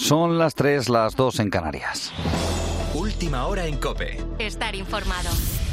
Son las 3, las 2 en Canarias. Última hora en COPE. Estar informado.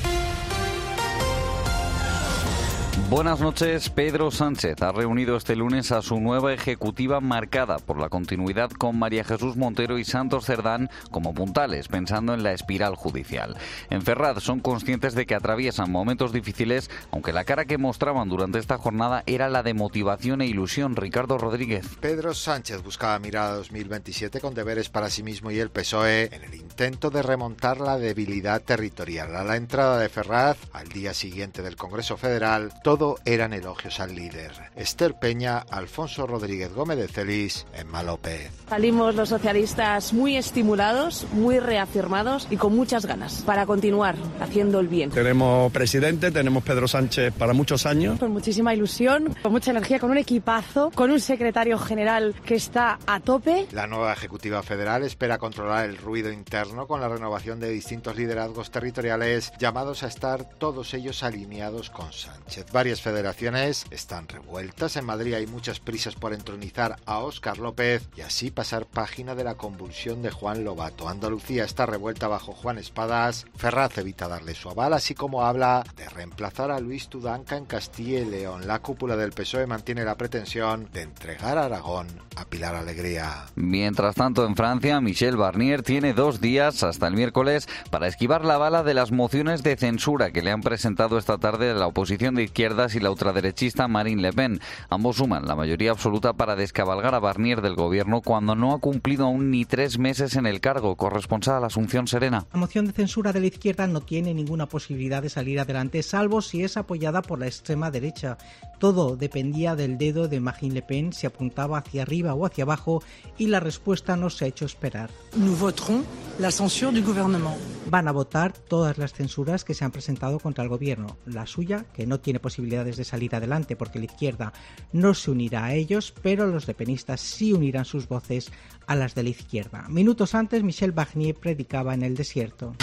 Buenas noches. Pedro Sánchez ha reunido este lunes a su nueva ejecutiva marcada por la continuidad con María Jesús Montero y Santos Cerdán como puntales, pensando en la espiral judicial. En Ferraz son conscientes de que atraviesan momentos difíciles, aunque la cara que mostraban durante esta jornada era la de motivación e ilusión. Ricardo Rodríguez. Pedro Sánchez buscaba mirar a 2027 con deberes para sí mismo y el PSOE en el intento de remontar la debilidad territorial. A la entrada de Ferraz, al día siguiente del Congreso Federal, todo eran elogios al líder. Esther Peña, Alfonso Rodríguez Gómez de Celis, Emma López. Salimos los socialistas muy estimulados, muy reafirmados y con muchas ganas para continuar haciendo el bien. Tenemos presidente, tenemos Pedro Sánchez para muchos años. Con muchísima ilusión, con mucha energía, con un equipazo, con un secretario general que está a tope. La nueva Ejecutiva Federal espera controlar el ruido interno con la renovación de distintos liderazgos territoriales llamados a estar todos ellos alineados con Sánchez. Varias federaciones están revueltas. En Madrid hay muchas prisas por entronizar a Óscar López y así pasar página de la convulsión de Juan Lobato. Andalucía está revuelta bajo Juan Espadas. Ferraz evita darle su aval, así como habla de reemplazar a Luis Tudanca en Castilla y León. La cúpula del PSOE mantiene la pretensión de entregar a Aragón a Pilar Alegría. Mientras tanto, en Francia, Michel Barnier tiene 2 días, hasta el miércoles, para esquivar la bala de las mociones de censura que le han presentado esta tarde la oposición de izquierdas y la ultraderechista Marine Le Pen. Ambos suman la mayoría absoluta para descabalgar a Barnier del gobierno cuando no ha cumplido aún ni 3 meses en el cargo. Corresponsal Asunción Serena. La moción de censura de la izquierda no tiene ninguna posibilidad de salir adelante, salvo si es apoyada por la extrema derecha. Todo dependía del dedo de Marine Le Pen, si apuntaba hacia arriba o hacia abajo, y la respuesta no se ha hecho esperar. Nous voterons la censure du gouvernement. Van a votar todas las censuras que se han presentado contra el gobierno. La suya, que no tiene posibilidades de salir adelante porque la izquierda no se unirá a ellos, pero los lepenistas sí unirán sus voces a las de la izquierda. Minutos antes, Michel Barnier predicaba en el desierto.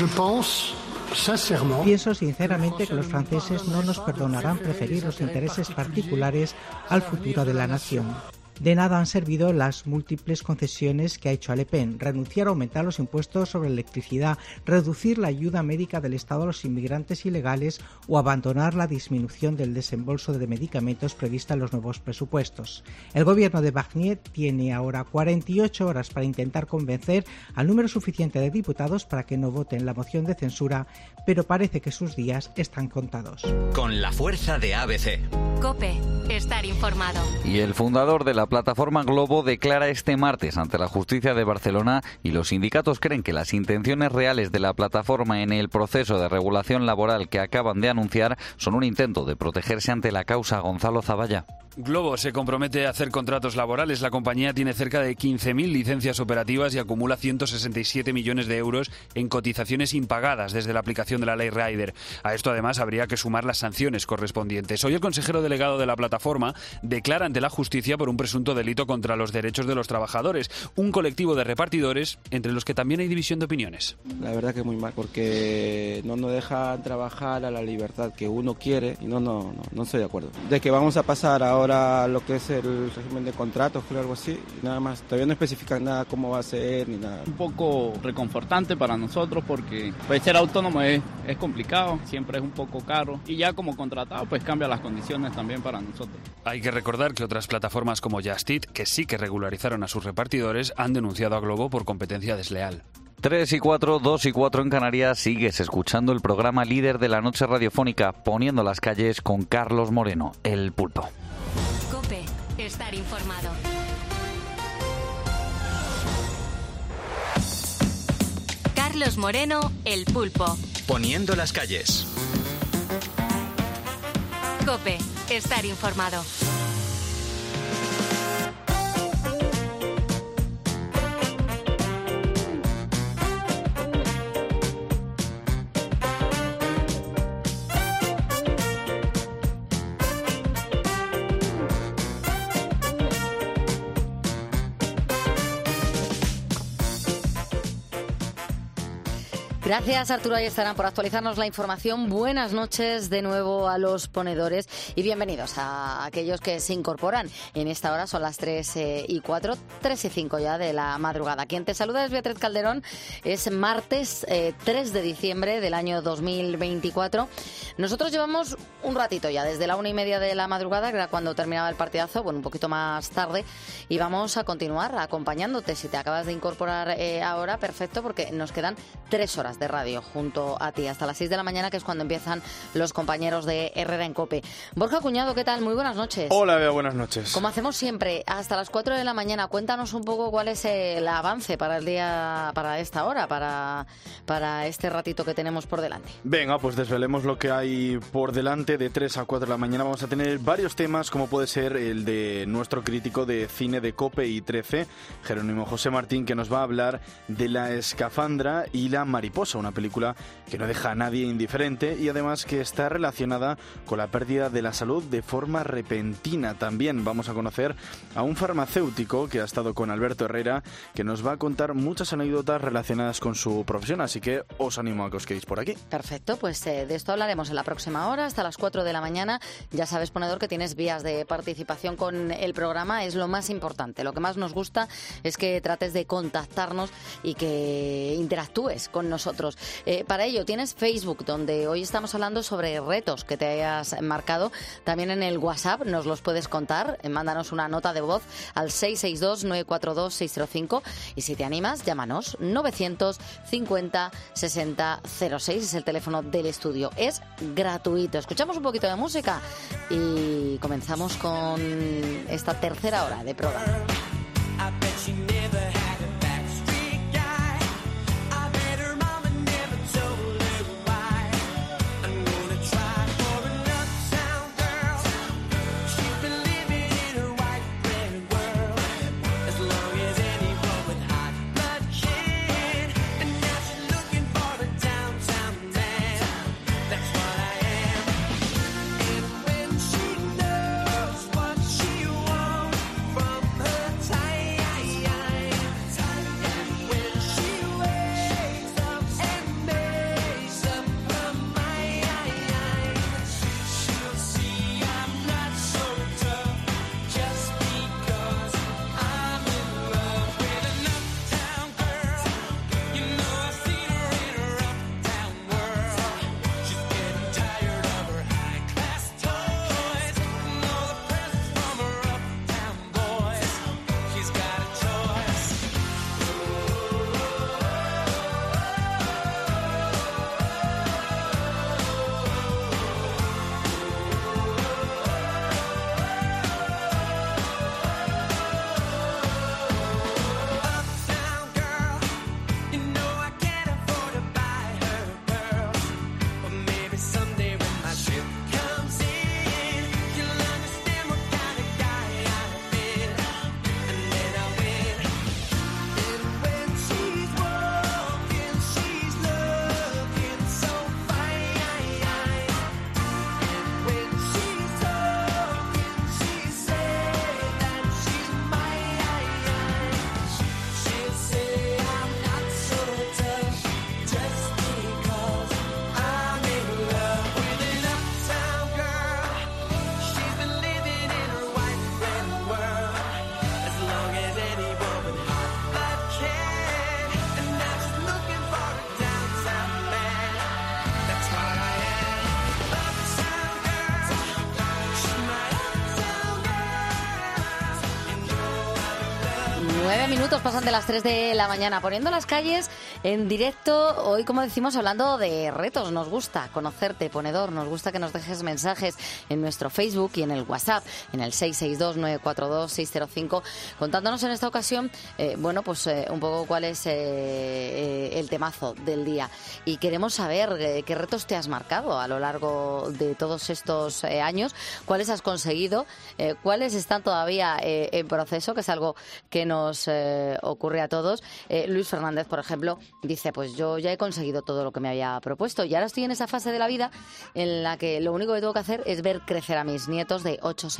Pienso sinceramente que los franceses no nos perdonarán preferir los intereses particulares al futuro de la nación. De nada han servido las múltiples concesiones que ha hecho a Le Pen: renunciar a aumentar los impuestos sobre electricidad, reducir la ayuda médica del Estado a los inmigrantes ilegales o abandonar la disminución del desembolso de medicamentos prevista en los nuevos presupuestos. El gobierno de Barnier tiene ahora 48 horas para intentar convencer al número suficiente de diputados para que no voten la moción de censura, pero parece que sus días están contados. Con la fuerza de ABC. COPE. Estar informado. Y el fundador de la plataforma Globo declara este martes ante la justicia de Barcelona, y los sindicatos creen que las intenciones reales de la plataforma en el proceso de regulación laboral que acaban de anunciar son un intento de protegerse ante la causa. Gonzalo Zavalla. Globo se compromete a hacer contratos laborales. La compañía tiene cerca de 15.000 licencias operativas y acumula 167 millones de euros en cotizaciones impagadas desde la aplicación de la ley Rider. A esto además habría que sumar las sanciones correspondientes. Hoy el consejero delegado de la plataforma declara ante la justicia por un presunto delito contra los derechos de los trabajadores, un colectivo de repartidores entre los que también hay división de opiniones. La verdad que muy mal, porque no nos dejan trabajar a la libertad que uno quiere y no estoy de acuerdo. De que vamos a pasar ahora lo que es el régimen de contratos, creo, algo así, nada más. Todavía no especifican nada cómo va a ser ni nada. Un poco reconfortante para nosotros porque pues, ser autónomo es complicado, siempre es un poco caro y ya como contratado pues cambia las condiciones también para nosotros. Hay que recordar que otras plataformas como Just Eat, que sí que regularizaron a sus repartidores, han denunciado a Globo por competencia desleal. 3 y 4, 2 y 4 en Canarias. Sigues escuchando el programa líder de la noche radiofónica, Poniendo las calles, con Carlos Moreno, El Pulpo. COPE. Estar informado. Carlos Moreno, El Pulpo. Poniendo las calles. COPE. Estar informado. Gracias, Arturo Ayestarán, por actualizarnos la información. Buenas noches de nuevo a los ponedores y bienvenidos a aquellos que se incorporan en esta hora. Son las 3:04, 3:05 ya de la madrugada. Quien te saluda es Beatriz Calderón. Es martes 3 de diciembre del año 2024. Nosotros llevamos un ratito ya, desde la 1:30 de la madrugada, que era cuando terminaba el partidazo, bueno, un poquito más tarde, y vamos a continuar acompañándote. Si te acabas de incorporar ahora, perfecto, porque nos quedan 3 horas de radio junto a ti, hasta las 6 de la mañana, que es cuando empiezan los compañeros de Herrera en COPE. Borja Cuñado, ¿qué tal? Muy buenas noches. Hola, Bea, buenas noches. Como hacemos siempre, hasta las 4 de la mañana, cuéntanos un poco cuál es el avance para el día, para esta hora, para este ratito que tenemos por delante. Venga, pues desvelemos lo que hay por delante. De 3 a 4 de la mañana vamos a tener varios temas, como puede ser el de nuestro crítico de cine de COPE y 13, Jerónimo José Martín, que nos va a hablar de La escafandra y la mariposa, una película que no deja a nadie indiferente y además que está relacionada con la pérdida de la salud de forma repentina. También vamos a conocer a un farmacéutico que ha estado con Alberto Herrera, que nos va a contar muchas anécdotas relacionadas con su profesión, así que os animo a que os quedéis por aquí. Perfecto, pues de esto hablaremos en la próxima hora, hasta las 4 de la mañana. Ya sabes, ponedor, que tienes vías de participación con el programa, es lo más importante. Lo que más nos gusta es que trates de contactarnos y que interactúes con nosotros. Para ello tienes Facebook, donde hoy estamos hablando sobre retos que te hayas marcado. También en el WhatsApp nos los puedes contar. Mándanos una nota de voz al 662-942-605 y si te animas, llámanos 950 60 06. Es el teléfono del estudio. Es gratuito. Escuchamos un poquito de música y comenzamos con esta tercera hora de programa. Minutos pasan de las 3 de la mañana, poniendo las calles en directo. Hoy, como decimos, hablando de retos. Nos gusta conocerte, ponedor. Nos gusta que nos dejes mensajes en nuestro Facebook y en el WhatsApp, en el 662-942-605, contándonos en esta ocasión, un poco cuál es el temazo del día. Y queremos saber qué retos te has marcado a lo largo de todos estos años, cuáles has conseguido, cuáles están todavía en proceso, que es algo que nos ocurre a todos. Luis Fernández, por ejemplo, dice, pues yo ya he conseguido todo lo que me había propuesto y ahora estoy en esa fase de la vida en la que lo único que tengo que hacer es ver crecer a mis nietos de 8,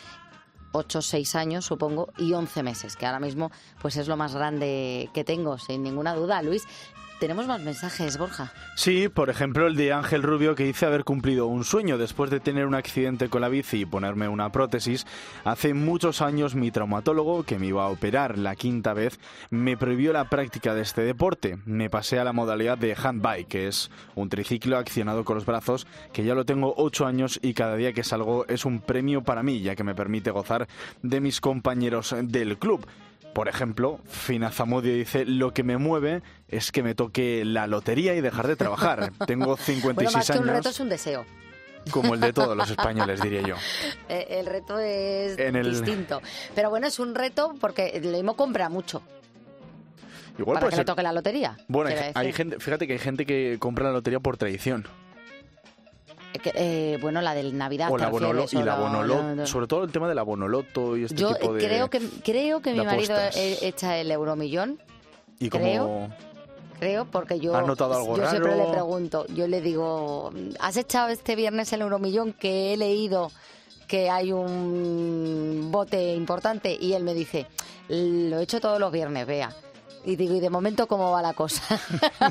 6 años, supongo, y 11 meses, que ahora mismo pues es lo más grande que tengo, sin ninguna duda. Luis, tenemos más mensajes, Borja. Sí, por ejemplo el de Ángel Rubio, que dice haber cumplido un sueño después de tener un accidente con la bici y ponerme una prótesis. Hace muchos años mi traumatólogo, que me iba a operar la 5ª vez, me prohibió la práctica de este deporte. Me pasé a la modalidad de handbike, que es un triciclo accionado con los brazos, que ya lo tengo 8 años y cada día que salgo es un premio para mí, ya que me permite gozar de mis compañeros del club. Por ejemplo, Fina Zamudio dice: lo que me mueve es que me toque la lotería y dejar de trabajar. Tengo 56 bueno, más que un años. reto es un deseo. Como el de todos los españoles, diría yo. El reto es distinto. Pero bueno, es un reto porque el Lemo compra mucho. Igual para puede que ser. le toque la lotería. Bueno, hay gente, fíjate que hay gente que compra la lotería por tradición. Bueno, la del Navidad. O la Bonoloto, y la Bonoloto, sobre todo el tema de la Bonoloto y este tipo de... creo que mi marido apuestas. echa el euromillón. ¿Y cómo? Creo, porque yo, ¿Has notado algo yo raro? siempre le pregunto, yo le digo, ¿has echado este viernes el euromillón? Que he leído que hay un bote importante, y él me dice, lo he hecho todos los viernes, vea. Y digo, ¿y de momento cómo va la cosa?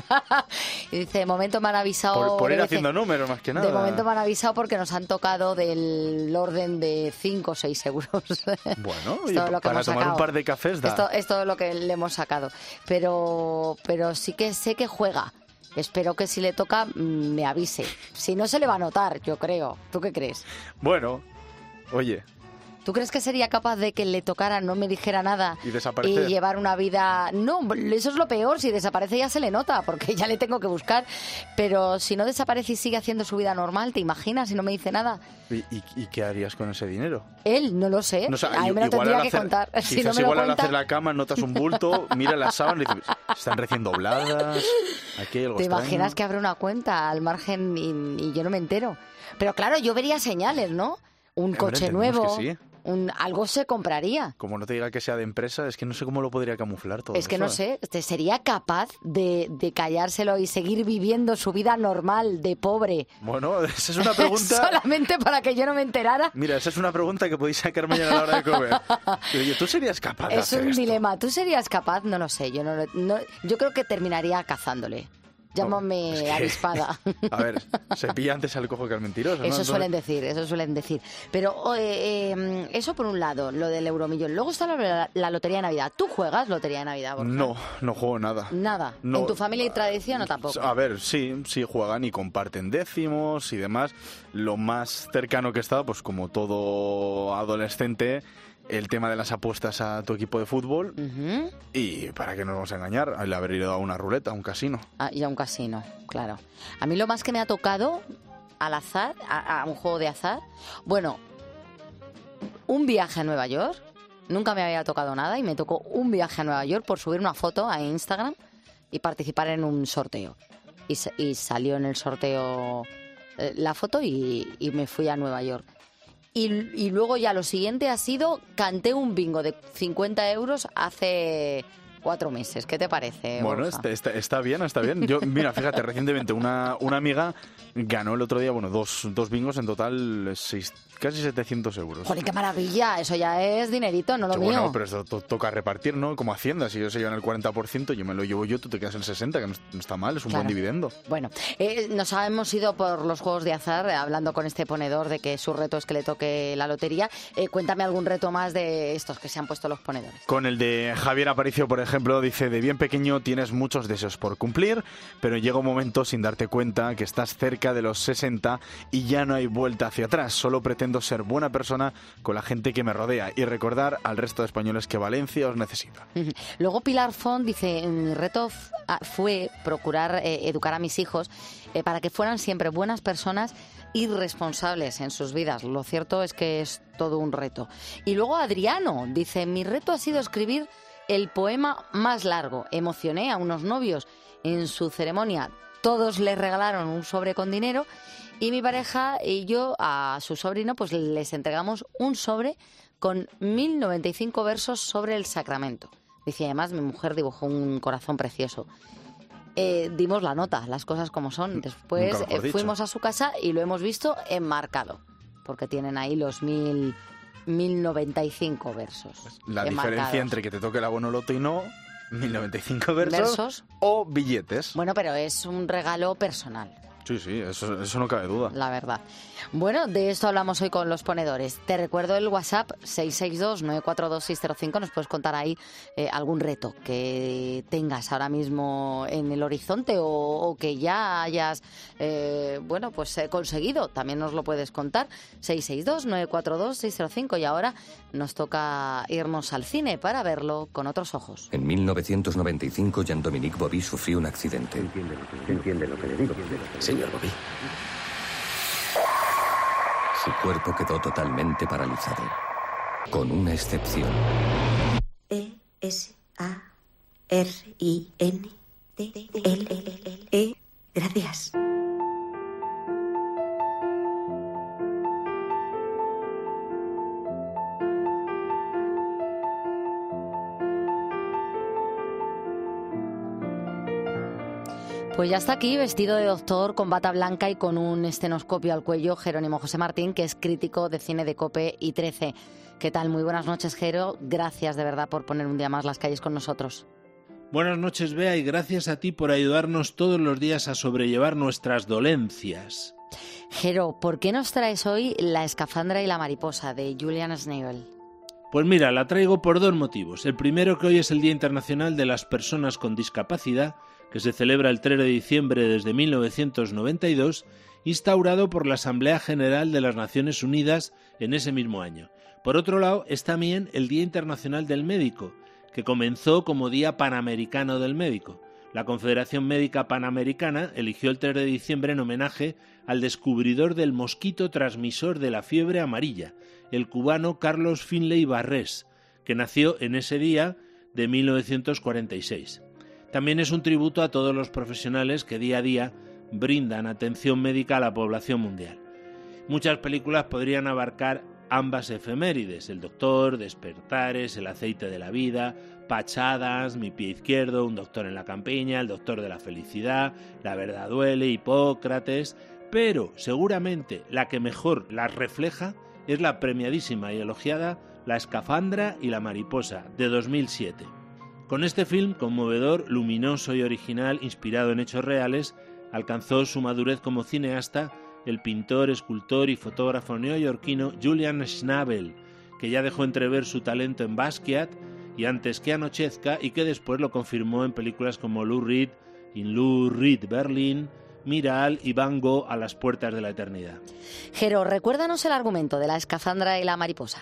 Y dice, de momento me han avisado... Por ir haciendo números, más que nada. De momento me han avisado porque nos han tocado del orden de 5 o 6 euros. Bueno, y para tomar un par de cafés da. Esto es lo que le hemos sacado. Pero sí que sé que juega. Espero que si le toca me avise. Si no, se le va a notar, yo creo. ¿Tú qué crees? Bueno, oye... ¿Tú crees que sería capaz de que le tocara, no me dijera nada y llevar una vida...? No, eso es lo peor. Si desaparece ya se le nota, porque ya le tengo que buscar. Pero si no desaparece y sigue haciendo su vida normal, ¿te imaginas? Si no me dice nada. ¿Y qué harías con ese dinero? Él, no lo sé. No, o sea, a mí me lo tendría que contar. Si no me lo igual cuenta... al hacer la cama notas un bulto, mira las sábanas y dices, están recién dobladas, aquí hay algo ¿Te extraño? imaginas que abre una cuenta al margen y yo no me entero? Pero claro, yo vería señales, ¿no? Un coche nuevo... Que sí. Algo se compraría. Como no te diga que sea de empresa, es que no sé cómo lo podría camuflar todo. Es que no sé, ¿sería capaz de callárselo y seguir viviendo su vida normal de pobre? Bueno, esa es una pregunta... Solamente para que yo no me enterara. Mira, esa es una pregunta que podéis sacar mañana a la hora de comer. Oye, ¿tú serías capaz de hacer esto? Es un dilema. ¿Tú serías capaz? No lo sé. Yo creo que terminaría cazándole. Llámame avispada. A ver, se pilla antes al cojo que al mentiroso, ¿no? Eso suelen decir. Pero eso por un lado, lo del euromillón. Luego está la lotería de Navidad. ¿Tú juegas lotería de Navidad, Borja? No juego nada. ¿Nada? No. ¿En tu familia y tradición o tampoco? A ver, sí juegan y comparten décimos y demás. Lo más cercano que he estado, pues como todo adolescente... El tema de las apuestas a tu equipo de fútbol. Y para que no nos vamos a engañar, el haber ido a una ruleta, a un casino. Y a un casino, claro. A mí lo más que me ha tocado al azar, a un juego de azar, bueno, un viaje a Nueva York. Nunca me había tocado nada y me tocó un viaje a Nueva York por subir una foto a Instagram y participar en un sorteo. Y salió en el sorteo la foto y me fui a Nueva York. Y luego ya lo siguiente ha sido, canté un bingo de 50 euros hace 4 meses. ¿Qué te parece, Bueno, está bien. Yo, mira, fíjate, recientemente una amiga ganó el otro día, dos bingos, en total casi 700 euros. ¡Jolín, qué maravilla! Eso ya es dinerito, no lo mío. Bueno, pero eso toca repartir, ¿no? Como Hacienda, si ellos se llevan el 40%, yo me lo llevo yo, tú te quedas el 60%, que no está mal, es un buen dividendo. Bueno, nos hemos ido por los juegos de azar, hablando con este ponedor de que su reto es que le toque la lotería. Cuéntame algún reto más de estos que se han puesto los ponedores. Con el de Javier Aparicio, por ejemplo, dice, de bien pequeño tienes muchos deseos por cumplir, pero llega un momento sin darte cuenta que estás cerca de los 60 y ya no hay vuelta hacia atrás. Solo pretendo ser buena persona con la gente que me rodea y recordar al resto de españoles que Valencia os necesita. Luego Pilar Font dice, mi reto fue procurar educar a mis hijos para que fueran siempre buenas personas y responsables en sus vidas. Lo cierto es que es todo un reto. Y luego Adriano dice, mi reto ha sido escribir el poema más largo. Emocioné a unos novios en su ceremonia. Todos les regalaron un sobre con dinero y mi pareja y yo a su sobrino pues les entregamos un sobre con 1095 versos sobre el sacramento. Dice, además mi mujer dibujó un corazón precioso. Dimos la nota, las cosas como son. Después fuimos a su casa y lo hemos visto enmarcado, porque tienen ahí los 1095 versos. La enmarcados. diferencia entre que te toque la Bonoloto y no... 1095 versos o billetes. Bueno, pero es un regalo personal. Sí, eso no cabe duda. La verdad. Bueno, de esto hablamos hoy con los ponedores. Te recuerdo el WhatsApp 662-942-605. Nos puedes contar ahí algún reto que tengas ahora mismo en el horizonte o que ya hayas conseguido. También nos lo puedes contar. 662-942-605. Y ahora nos toca irnos al cine para verlo con otros ojos. En 1995, Jean-Dominique Bauby sufrió un accidente. Entiende lo que le digo. Señor Bauby. Su cuerpo quedó totalmente paralizado, con una excepción. ESARINTLE. Gracias. Pues ya está aquí, vestido de doctor, con bata blanca y con un estetoscopio al cuello, Jerónimo José Martín, que es crítico de cine de COPE y 13. ¿Qué tal? Muy buenas noches, Jero. Gracias de verdad por poner un día más las calles con nosotros. Buenas noches, Bea, y gracias a ti por ayudarnos todos los días a sobrellevar nuestras dolencias. Jero, ¿por qué nos traes hoy La escafandra y la mariposa, de Julian Schnabel? Pues mira, la traigo por dos motivos. El primero, que hoy es el Día Internacional de las Personas con Discapacidad, que se celebra el 3 de diciembre desde 1992, instaurado por la Asamblea General de las Naciones Unidas en ese mismo año. Por otro lado, es también el Día Internacional del Médico, que comenzó como Día Panamericano del Médico. La Confederación Médica Panamericana eligió el 3 de diciembre en homenaje al descubridor del mosquito transmisor de la fiebre amarilla, el cubano Carlos Finley Barrés, que nació en ese día de 1946. También es un tributo a todos los profesionales que día a día brindan atención médica a la población mundial. Muchas películas podrían abarcar ambas efemérides: El Doctor, Despertares, El aceite de la vida, Patch Adams, Mi pie izquierdo, Un doctor en la campiña, El doctor de la felicidad, La verdad duele, Hipócrates, pero seguramente la que mejor las refleja es la premiadísima y elogiada La escafandra y la mariposa, de 2007. Con este film conmovedor, luminoso y original, inspirado en hechos reales, alcanzó su madurez como cineasta el pintor, escultor y fotógrafo neoyorquino Julian Schnabel, que ya dejó entrever su talento en Basquiat y Antes que anochezca, y que después lo confirmó en películas como Lou Reed, In Lou Reed Berlin, Miral y Van Gogh a las puertas de la eternidad. Jero, recuérdanos el argumento de La escafandra y la mariposa.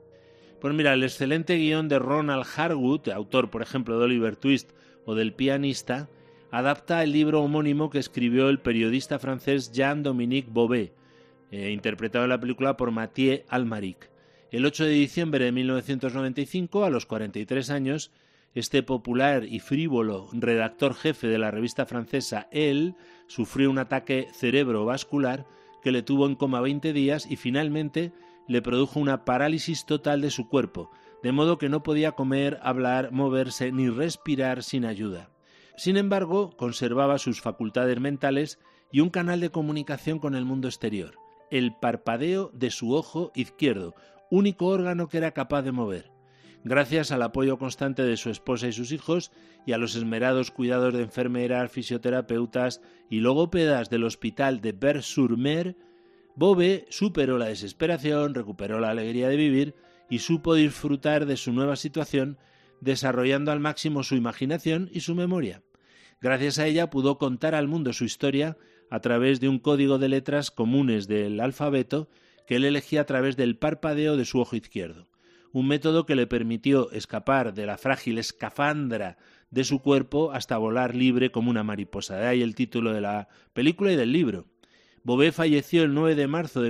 Pues mira, el excelente guión de Ronald Harwood, autor por ejemplo de Oliver Twist o del Pianista, adapta el libro homónimo que escribió el periodista francés Jean-Dominique Bauby, interpretado en la película por Mathieu Amalric. El 8 de diciembre de 1995, a los 43 años, este popular y frívolo redactor jefe de la revista francesa Elle sufrió un ataque cerebrovascular que le tuvo en coma 20 días y finalmente le produjo una parálisis total de su cuerpo, de modo que no podía comer, hablar, moverse ni respirar sin ayuda. Sin embargo, conservaba sus facultades mentales y un canal de comunicación con el mundo exterior, el parpadeo de su ojo izquierdo, único órgano que era capaz de mover. Gracias al apoyo constante de su esposa y sus hijos y a los esmerados cuidados de enfermeras, fisioterapeutas y logopedas del hospital de Berck-sur-Mer, Bauby superó la desesperación, recuperó la alegría de vivir y supo disfrutar de su nueva situación, desarrollando al máximo su imaginación y su memoria. Gracias a ella pudo contar al mundo su historia a través de un código de letras comunes del alfabeto que él elegía a través del parpadeo de su ojo izquierdo, un método que le permitió escapar de la frágil escafandra de su cuerpo hasta volar libre como una mariposa. De ahí el título de la película y del libro. Bauby falleció el 9 de marzo de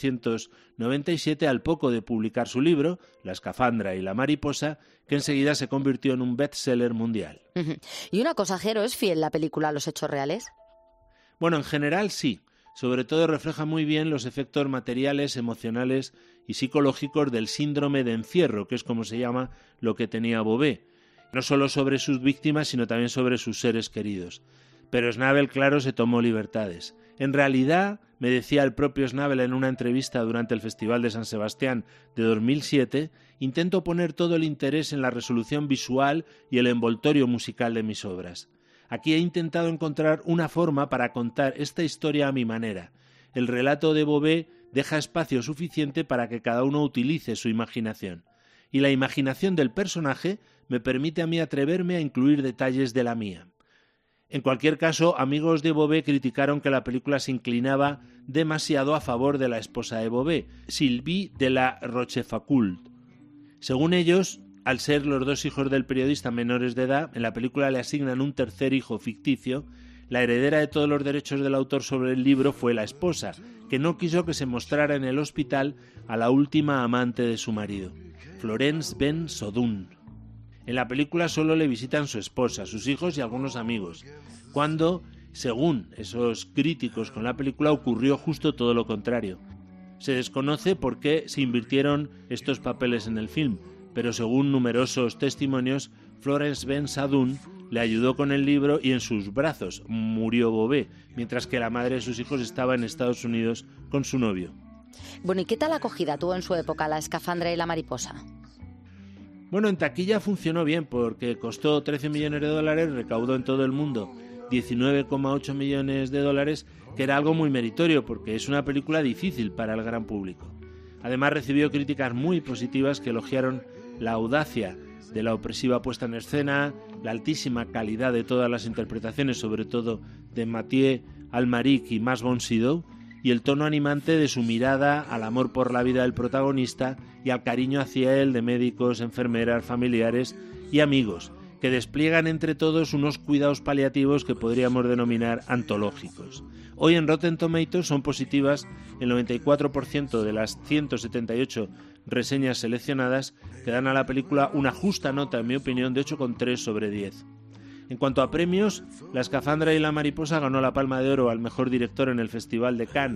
1997 al poco de publicar su libro, La escafandra y la mariposa, que enseguida se convirtió en un bestseller mundial. Y una cosa, Jero, ¿es fiel la película a los hechos reales? Bueno, en general sí. Sobre todo refleja muy bien los efectos materiales, emocionales y psicológicos del síndrome de encierro, que es como se llama lo que tenía Bauby. No solo sobre sus víctimas, sino también sobre sus seres queridos. Pero Schnabel, claro, se tomó libertades. En realidad, me decía el propio Schnabel en una entrevista durante el Festival de San Sebastián de 2007, intento poner todo el interés en la resolución visual y el envoltorio musical de mis obras. Aquí he intentado encontrar una forma para contar esta historia a mi manera. El relato de Bové deja espacio suficiente para que cada uno utilice su imaginación. Y la imaginación del personaje me permite a mí atreverme a incluir detalles de la mía. En cualquier caso, amigos de Bové criticaron que la película se inclinaba demasiado a favor de la esposa de Bové, Sylvie de la Rochefoucauld. Según ellos, al ser los dos hijos del periodista menores de edad, en la película le asignan un tercer hijo ficticio. La heredera de todos los derechos del autor sobre el libro fue la esposa, que no quiso que se mostrara en el hospital a la última amante de su marido, Florence Ben Sodun. En la película solo le visitan su esposa, sus hijos y algunos amigos, cuando, según esos críticos con la película, ocurrió justo todo lo contrario. Se desconoce por qué se invirtieron estos papeles en el film, pero según numerosos testimonios, Florence Ben Sodun le ayudó con el libro y en sus brazos murió Bové, mientras que la madre de sus hijos estaba en Estados Unidos con su novio. Bueno, ¿y qué tal acogida tuvo en su época La escafandra y la mariposa? Bueno, en taquilla funcionó bien porque costó $13 millones, recaudó en todo el mundo $19,8 millones, que era algo muy meritorio porque es una película difícil para el gran público. Además recibió críticas muy positivas que elogiaron la audacia de la opresiva puesta en escena, la altísima calidad de todas las interpretaciones, sobre todo de Mathieu Amalric y Max von Sydow, y el tono animante de su mirada al amor por la vida del protagonista y al cariño hacia él de médicos, enfermeras, familiares y amigos, que despliegan entre todos unos cuidados paliativos que podríamos denominar antológicos. Hoy en Rotten Tomatoes son positivas el 94% de las 178 reseñas seleccionadas, que dan a la película una justa nota, en mi opinión, de 8,3 sobre 10. En cuanto a premios, La escafandra y la mariposa ganó la Palma de Oro al mejor director en el Festival de Cannes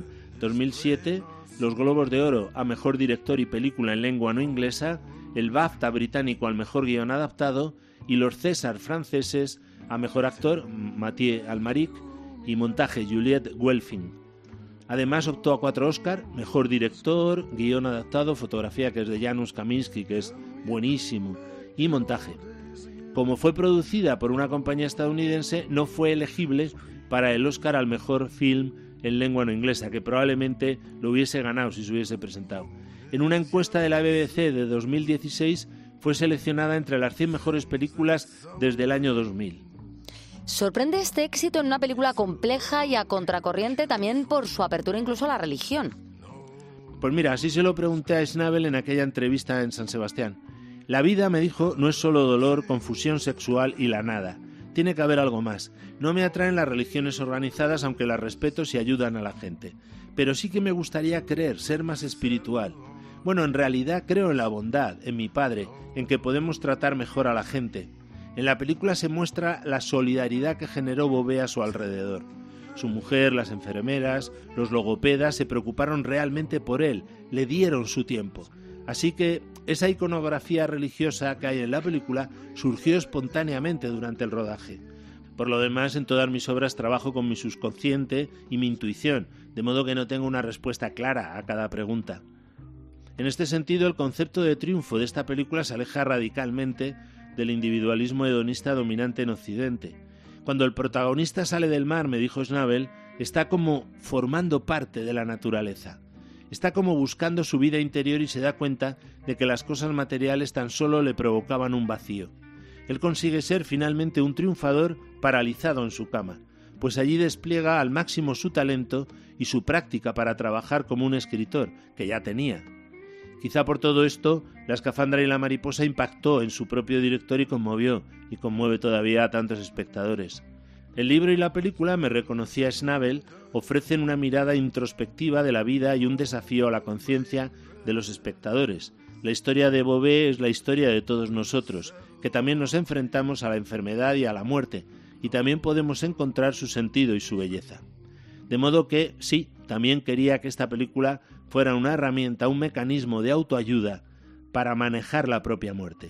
2007, los Globos de Oro a mejor director y película en lengua no inglesa, el BAFTA británico al mejor guión adaptado y los César franceses a mejor actor, Mathieu Amalric, y montaje, Juliette Guelfin. Además optó a 4 Oscar, mejor director, guión adaptado, fotografía, que es de Janusz Kaminski, que es buenísimo, y montaje. Como fue producida por una compañía estadounidense, no fue elegible para el Oscar al mejor film en lengua no inglesa, que probablemente lo hubiese ganado si se hubiese presentado. En una encuesta de la BBC de 2016 fue seleccionada entre las 100 mejores películas desde el año 2000. Sorprende este éxito en una película compleja y a contracorriente también por su apertura incluso a la religión. Pues mira, así se lo pregunté a Schnabel en aquella entrevista en San Sebastián. La vida, me dijo, no es solo dolor, confusión sexual y la nada. Tiene que haber algo más. No me atraen las religiones organizadas, aunque las respeto si ayudan a la gente. Pero sí que me gustaría creer, ser más espiritual. Bueno, en realidad creo en la bondad, en mi padre, en que podemos tratar mejor a la gente. En la película se muestra la solidaridad que generó Bové a su alrededor. Su mujer, las enfermeras, los logopedas se preocuparon realmente por él, le dieron su tiempo. Así que esa iconografía religiosa que hay en la película surgió espontáneamente durante el rodaje. Por lo demás, en todas mis obras trabajo con mi subconsciente y mi intuición, de modo que no tengo una respuesta clara a cada pregunta. En este sentido, el concepto de triunfo de esta película se aleja radicalmente del individualismo hedonista dominante en Occidente. Cuando el protagonista sale del mar, me dijo Schnabel, está como formando parte de la naturaleza. Está como buscando su vida interior y se da cuenta de que las cosas materiales tan solo le provocaban un vacío. Él consigue ser finalmente un triunfador paralizado en su cama, pues allí despliega al máximo su talento y su práctica para trabajar como un escritor, que ya tenía. Quizá por todo esto, La escafandra y la mariposa impactó en su propio director y conmueve todavía a tantos espectadores. El libro y la película, me reconocía Schnabel, ofrecen una mirada introspectiva de la vida y un desafío a la conciencia de los espectadores. La historia de Bové es la historia de todos nosotros, que también nos enfrentamos a la enfermedad y a la muerte, y también podemos encontrar su sentido y su belleza. De modo que, sí, también quería que esta película fuera una herramienta, un mecanismo de autoayuda para manejar la propia muerte.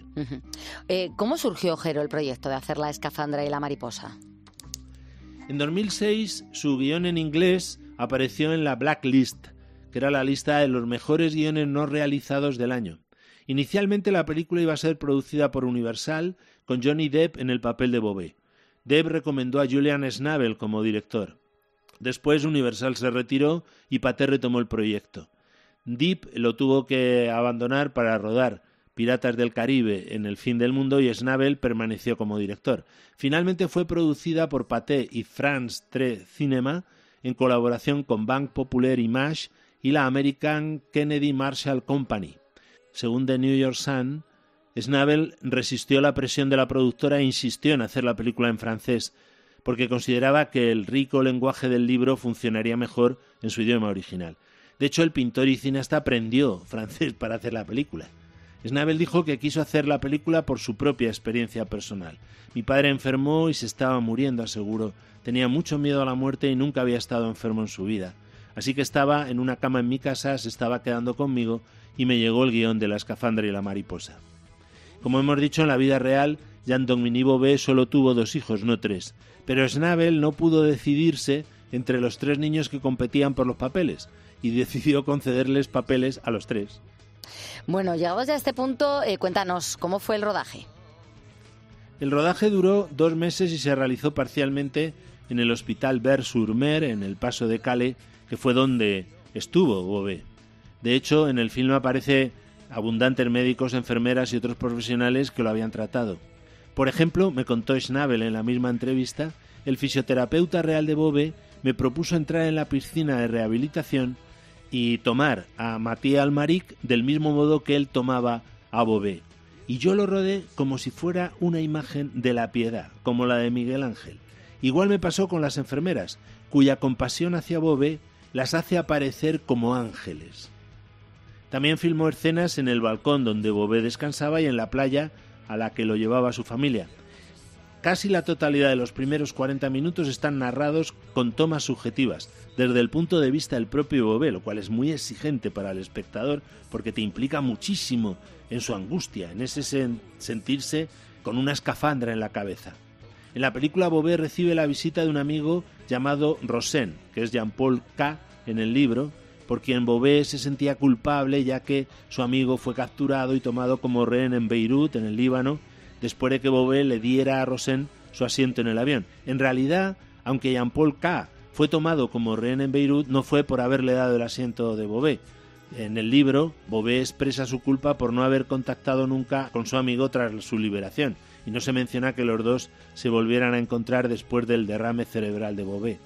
¿Cómo surgió, Jero, el proyecto de hacer La escafandra y la mariposa? En 2006, su guión en inglés apareció en la Blacklist, que era la lista de los mejores guiones no realizados del año. Inicialmente la película iba a ser producida por Universal, con Johnny Depp en el papel de Bobé. Depp recomendó a Julian Schnabel como director. Después Universal se retiró y Pathé retomó el proyecto. Depp lo tuvo que abandonar para rodar Piratas del Caribe en El fin del mundo y Schnabel permaneció como director. Finalmente fue producida por Pathé y France 3 Cinema en colaboración con Banque Populaire Image y la American Kennedy Marshall Company. Según The New York Sun, Schnabel resistió la presión de la productora e insistió en hacer la película en francés, porque consideraba que el rico lenguaje del libro funcionaría mejor en su idioma original. De hecho, el pintor y cineasta aprendió francés para hacer la película. Schnabel dijo que quiso hacer la película por su propia experiencia personal. Mi padre enfermó y se estaba muriendo, aseguró. Tenía mucho miedo a la muerte y nunca había estado enfermo en su vida. Así que estaba en una cama en mi casa, se estaba quedando conmigo y me llegó el guión de La escafandra y la mariposa. Como hemos dicho, en la vida real, Jean-Dominique Bauvé solo tuvo 2 hijos, no 3. Pero Schnabel no pudo decidirse entre los 3 niños que competían por los papeles y decidió concederles papeles a los 3. Bueno, llegados ya a este punto, cuéntanos, ¿cómo fue el rodaje? El rodaje duró 2 meses y se realizó parcialmente en el Hospital Ver-sur-Mer, en el Paso de Calais, que fue donde estuvo Bauvé. De hecho, en el film aparece abundantes médicos, enfermeras y otros profesionales que lo habían tratado. Por ejemplo, me contó Schnabel en la misma entrevista, el fisioterapeuta real de Bauvé me propuso entrar en la piscina de rehabilitación y tomar a Mathieu Amalric del mismo modo que él tomaba a Bauvé. Y yo lo rodé como si fuera una imagen de la piedad, como la de Miguel Ángel. Igual me pasó con las enfermeras, cuya compasión hacia Bauvé las hace aparecer como ángeles. También filmó escenas en el balcón donde Bauvé descansaba y en la playa a la que lo llevaba su familia. Casi la totalidad de los primeros 40 minutos están narrados con tomas subjetivas, desde el punto de vista del propio Bauvé, lo cual es muy exigente para el espectador porque te implica muchísimo en su angustia, en ese sentirse con una escafandra en la cabeza. En la película Bauvé recibe la visita de un amigo llamado Rosen, que es Jean-Paul K. en el libro, por quien Bauvé se sentía culpable ya que su amigo fue capturado y tomado como rehén en Beirut, en el Líbano, después de que Bauvé le diera a Rosen su asiento en el avión. En realidad, aunque Jean-Paul K. fue tomado como rehén en Beirut, no fue por haberle dado el asiento de Bauvé. En el libro, Bauvé expresa su culpa por no haber contactado nunca con su amigo tras su liberación, y no se menciona que los dos se volvieran a encontrar después del derrame cerebral de Bauvé.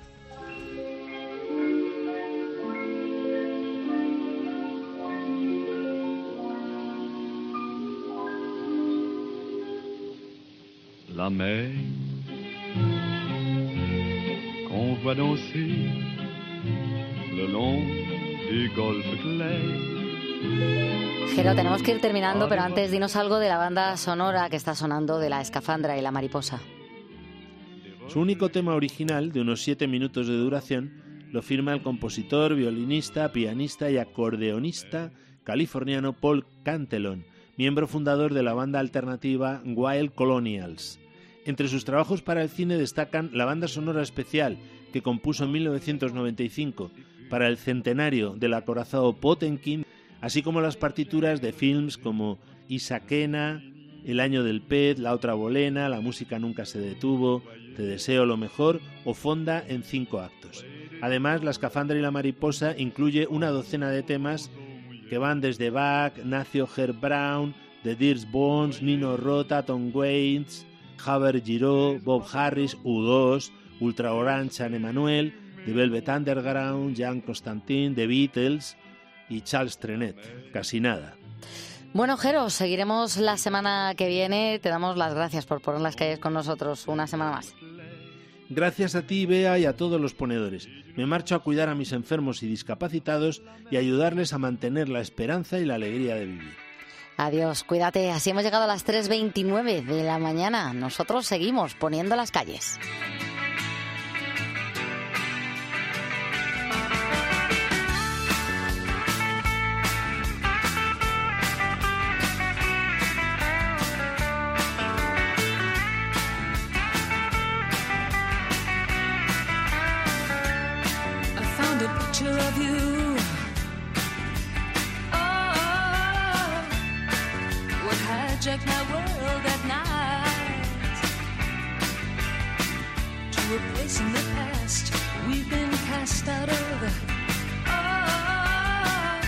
La mer qu'on voit danser le long du golfe clair. Jero, tenemos que ir terminando, pero antes dinos algo de la banda sonora que está sonando de La escafandra y la mariposa. Su único tema original, de unos 7 minutos de duración, lo firma el compositor, violinista, pianista y acordeonista californiano Paul Cantillon, miembro fundador de la banda alternativa Wild Colonials. Entre sus trabajos para el cine destacan la banda sonora especial que compuso en 1995 para el centenario del acorazado Potemkin, así como las partituras de films como Isaquena, El año del pez, La otra bolena, La música nunca se detuvo, Te deseo lo mejor o Fonda en 5 actos. Además, La escafandra y la mariposa incluye una docena de temas que van desde Bach, Nacio Herb Brown, The Dirty Bones, Nino Rota, Tom Waits, Javier Giraud, Bob Harris, U2, Ultra Orange, Anne Emmanuel, The Velvet Underground, Jean Constantin, The Beatles y Charles Trenet. Casi nada. Bueno, Jero, seguiremos la semana que viene. Te damos las gracias por poner las calles con nosotros una semana más. Gracias a ti, Bea, y a todos los ponedores. Me marcho a cuidar a mis enfermos y discapacitados y ayudarles a mantener la esperanza y la alegría de vivir. Adiós, cuídate. Así hemos llegado a las 3:29 de la mañana. Nosotros seguimos poniendo las calles. project my world at night to a place in the past we've been cast out of. Oh,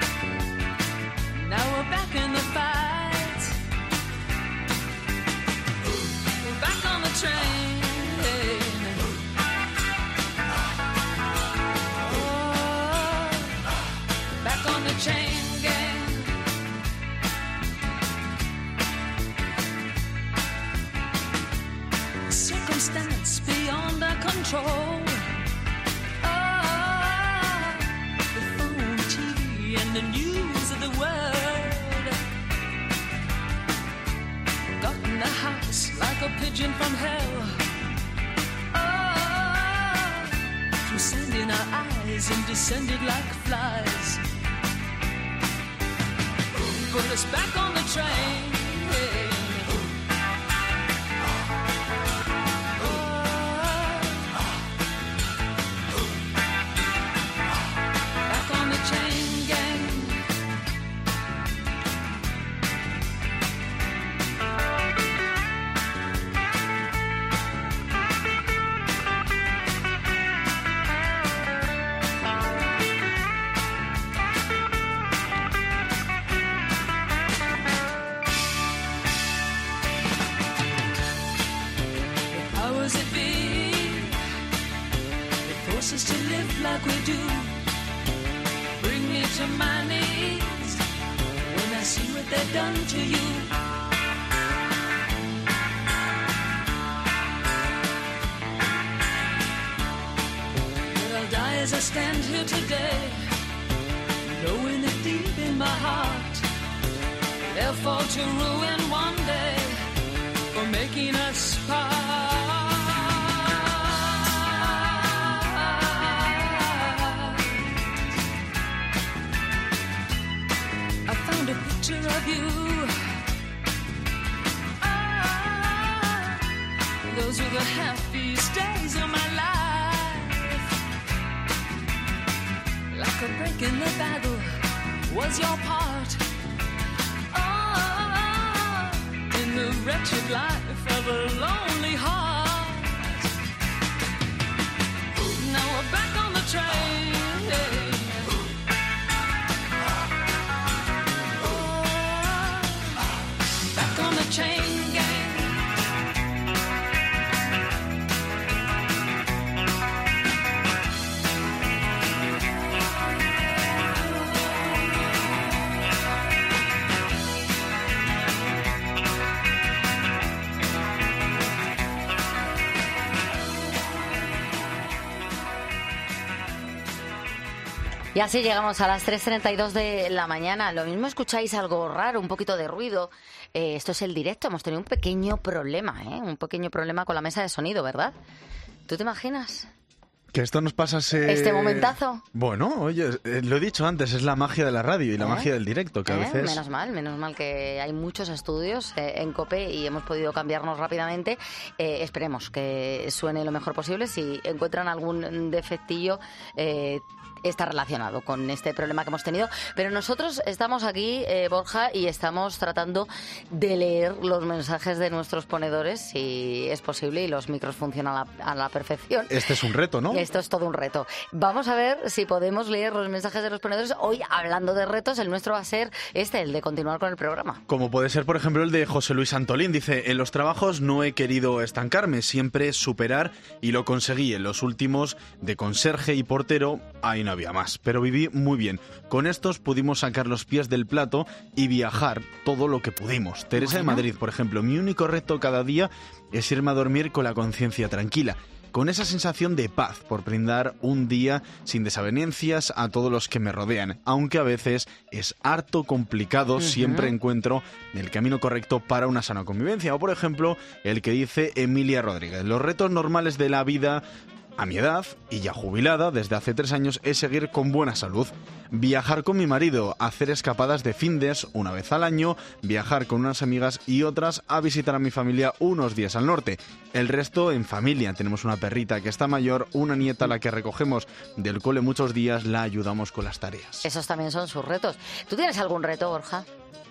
now we're back in the fight. We're back on the train. Oh, back on the chain gang. Circumstance beyond our control. Oh, the phone, TV, and the news of the world got in the house like a pigeon from hell. Oh, through sand in our eyes and descended like flies. Put us back on the train. Y así llegamos a las 3:32 de la mañana. Lo mismo escucháis algo raro, un poquito de ruido. Esto es el directo. Hemos tenido un pequeño problema, un pequeño problema con la mesa de sonido, ¿verdad? ¿Tú te imaginas? Que esto nos pasase... ¿Este momentazo? Bueno, oye, lo he dicho antes, es la magia de la radio y la magia del directo, que a veces... Menos mal que hay muchos estudios en COPE y hemos podido cambiarnos rápidamente. Esperemos que suene lo mejor posible. Si encuentran algún defectillo... está relacionado con este problema que hemos tenido, pero nosotros estamos aquí, Borja, y estamos tratando de leer los mensajes de nuestros ponedores, si es posible, y los micros funcionan a la perfección. Este es un reto, ¿no? Esto es todo un reto. Vamos a ver si podemos leer los mensajes de los ponedores. Hoy, hablando de retos, el nuestro va a ser el de continuar con el programa. Como puede ser, por ejemplo, el de José Luis Antolín. Dice, en los trabajos no he querido estancarme, siempre superar, y lo conseguí. En los últimos, de conserje y portero, ahí no había más, pero viví muy bien. Con estos pudimos sacar los pies del plato y viajar todo lo que pudimos. Teresa de Madrid, por ejemplo, mi único reto cada día es irme a dormir con la conciencia tranquila, con esa sensación de paz por brindar un día sin desavenencias a todos los que me rodean, aunque a veces es harto complicado, siempre encuentro el camino correcto para una sana convivencia. O por ejemplo, el que dice Emilia Rodríguez, los retos normales de la vida a mi edad, y ya jubilada desde hace 3 años, es seguir con buena salud, viajar con mi marido, hacer escapadas de findes una vez al año, viajar con unas amigas y otras a visitar a mi familia unos días al norte. El resto en familia. Tenemos una perrita que está mayor, una nieta a la que recogemos del cole muchos días, la ayudamos con las tareas. Esos también son sus retos. ¿Tú tienes algún reto, Borja?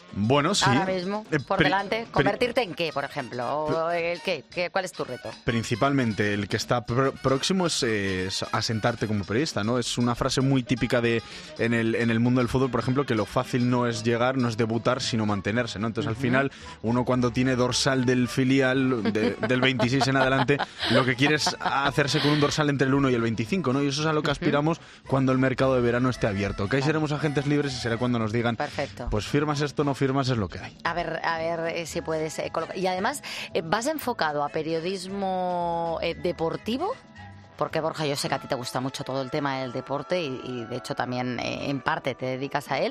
Bueno, sí. Ahora mismo, por delante. ¿Convertirte en qué, por ejemplo? ¿O el qué? ¿Cuál es tu reto? Principalmente el que está próximo es asentarte como periodista, ¿no? Es una frase muy típica en el mundo del fútbol, por ejemplo, que lo fácil no es llegar, no es debutar, sino mantenerse, ¿no? Entonces, al final, uno cuando tiene dorsal del filial, del 26 en adelante, lo que quiere es hacerse con un dorsal entre el 1 y el 25, ¿no? Y eso es a lo que aspiramos cuando el mercado de verano esté abierto. Que ahí seremos agentes libres y será cuando nos digan, pues firmas esto, no firmas, es lo que hay. A ver si puedes colocar. Y además, ¿vas enfocado a periodismo deportivo? Porque, Borja, yo sé que a ti te gusta mucho todo el tema del deporte y de hecho también en parte te dedicas a él.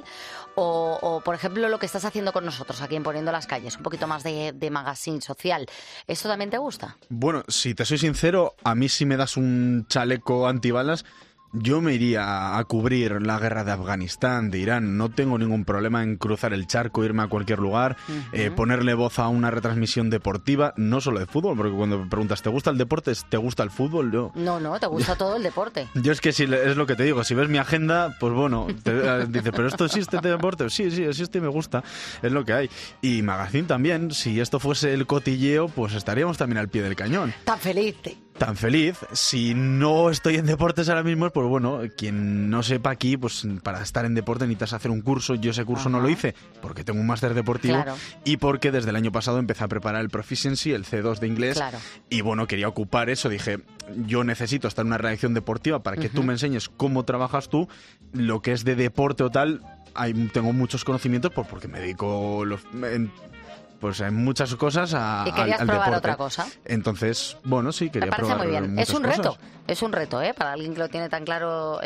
O, por ejemplo, lo que estás haciendo con nosotros aquí en Poniendo las Calles, un poquito más de magazine social. ¿Eso también te gusta? Bueno, si te soy sincero, a mí si me das un chaleco antibalas, yo me iría a cubrir la guerra de Afganistán, de Irán. No tengo ningún problema en cruzar el charco, irme a cualquier lugar, ponerle voz a una retransmisión deportiva, no solo de fútbol, porque cuando me preguntas, ¿te gusta el deporte? ¿Te gusta el fútbol? No, te gusta todo el deporte. Yo es que si es lo que te digo, si ves mi agenda, pues bueno, dices, ¿pero esto existe este deporte? Sí, existe y me gusta, es lo que hay. Y magazine también, si esto fuese el cotilleo, pues estaríamos también al pie del cañón. Tan feliz. Si no estoy en deportes ahora mismo, pues bueno, quien no sepa aquí, pues para estar en deporte necesitas hacer un curso. Yo ese curso no lo hice porque tengo un máster deportivo y porque desde el año pasado empecé a preparar el Proficiency, el C2 de inglés. Y bueno, quería ocupar eso. Dije, yo necesito estar en una redacción deportiva para que tú me enseñes cómo trabajas tú. Lo que es de deporte o tal, tengo muchos conocimientos porque me dedico... Pues hay muchas cosas al deporte. ¿Y querías probar otra cosa? Entonces, bueno, sí, quería probar. Me parece muy bien. Es un reto, cosas. Para alguien que lo tiene tan claro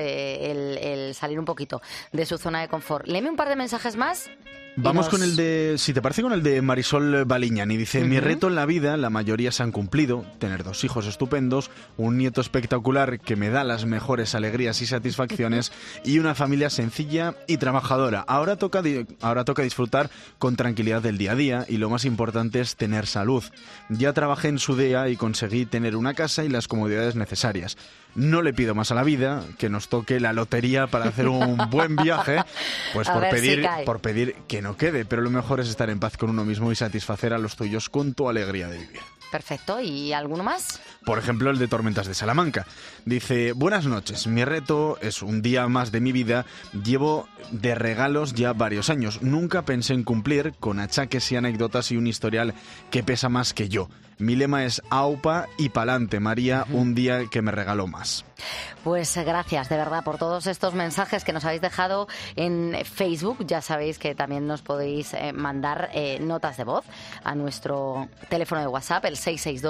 el salir un poquito de su zona de confort. Léeme un par de mensajes más. Vamos con el de, si te parece, con el de Marisol Baliñán. Y dice, mi reto en la vida, la mayoría se han cumplido. Tener 2 hijos estupendos, un nieto espectacular que me da las mejores alegrías y satisfacciones y una familia sencilla y trabajadora. Ahora toca disfrutar con tranquilidad del día a día y lo más importante es tener salud. Ya trabajé en su día y conseguí tener una casa y las comodidades necesarias. No le pido más a la vida, que nos toque la lotería para hacer un buen viaje, pues por pedir que no quede, pero lo mejor es estar en paz con uno mismo y satisfacer a los tuyos con tu alegría de vivir. Perfecto, ¿y alguno más? Por ejemplo, el de Tormentas de Salamanca. Dice, buenas noches, mi reto es un día más de mi vida, llevo de regalos ya varios años, nunca pensé en cumplir, con achaques y anécdotas y un historial que pesa más que yo. Mi lema es aupa y pa'lante, María, un día que me regaló más. Pues gracias, de verdad, por todos estos mensajes que nos habéis dejado en Facebook. Ya sabéis que también nos podéis mandar notas de voz a nuestro teléfono de WhatsApp, el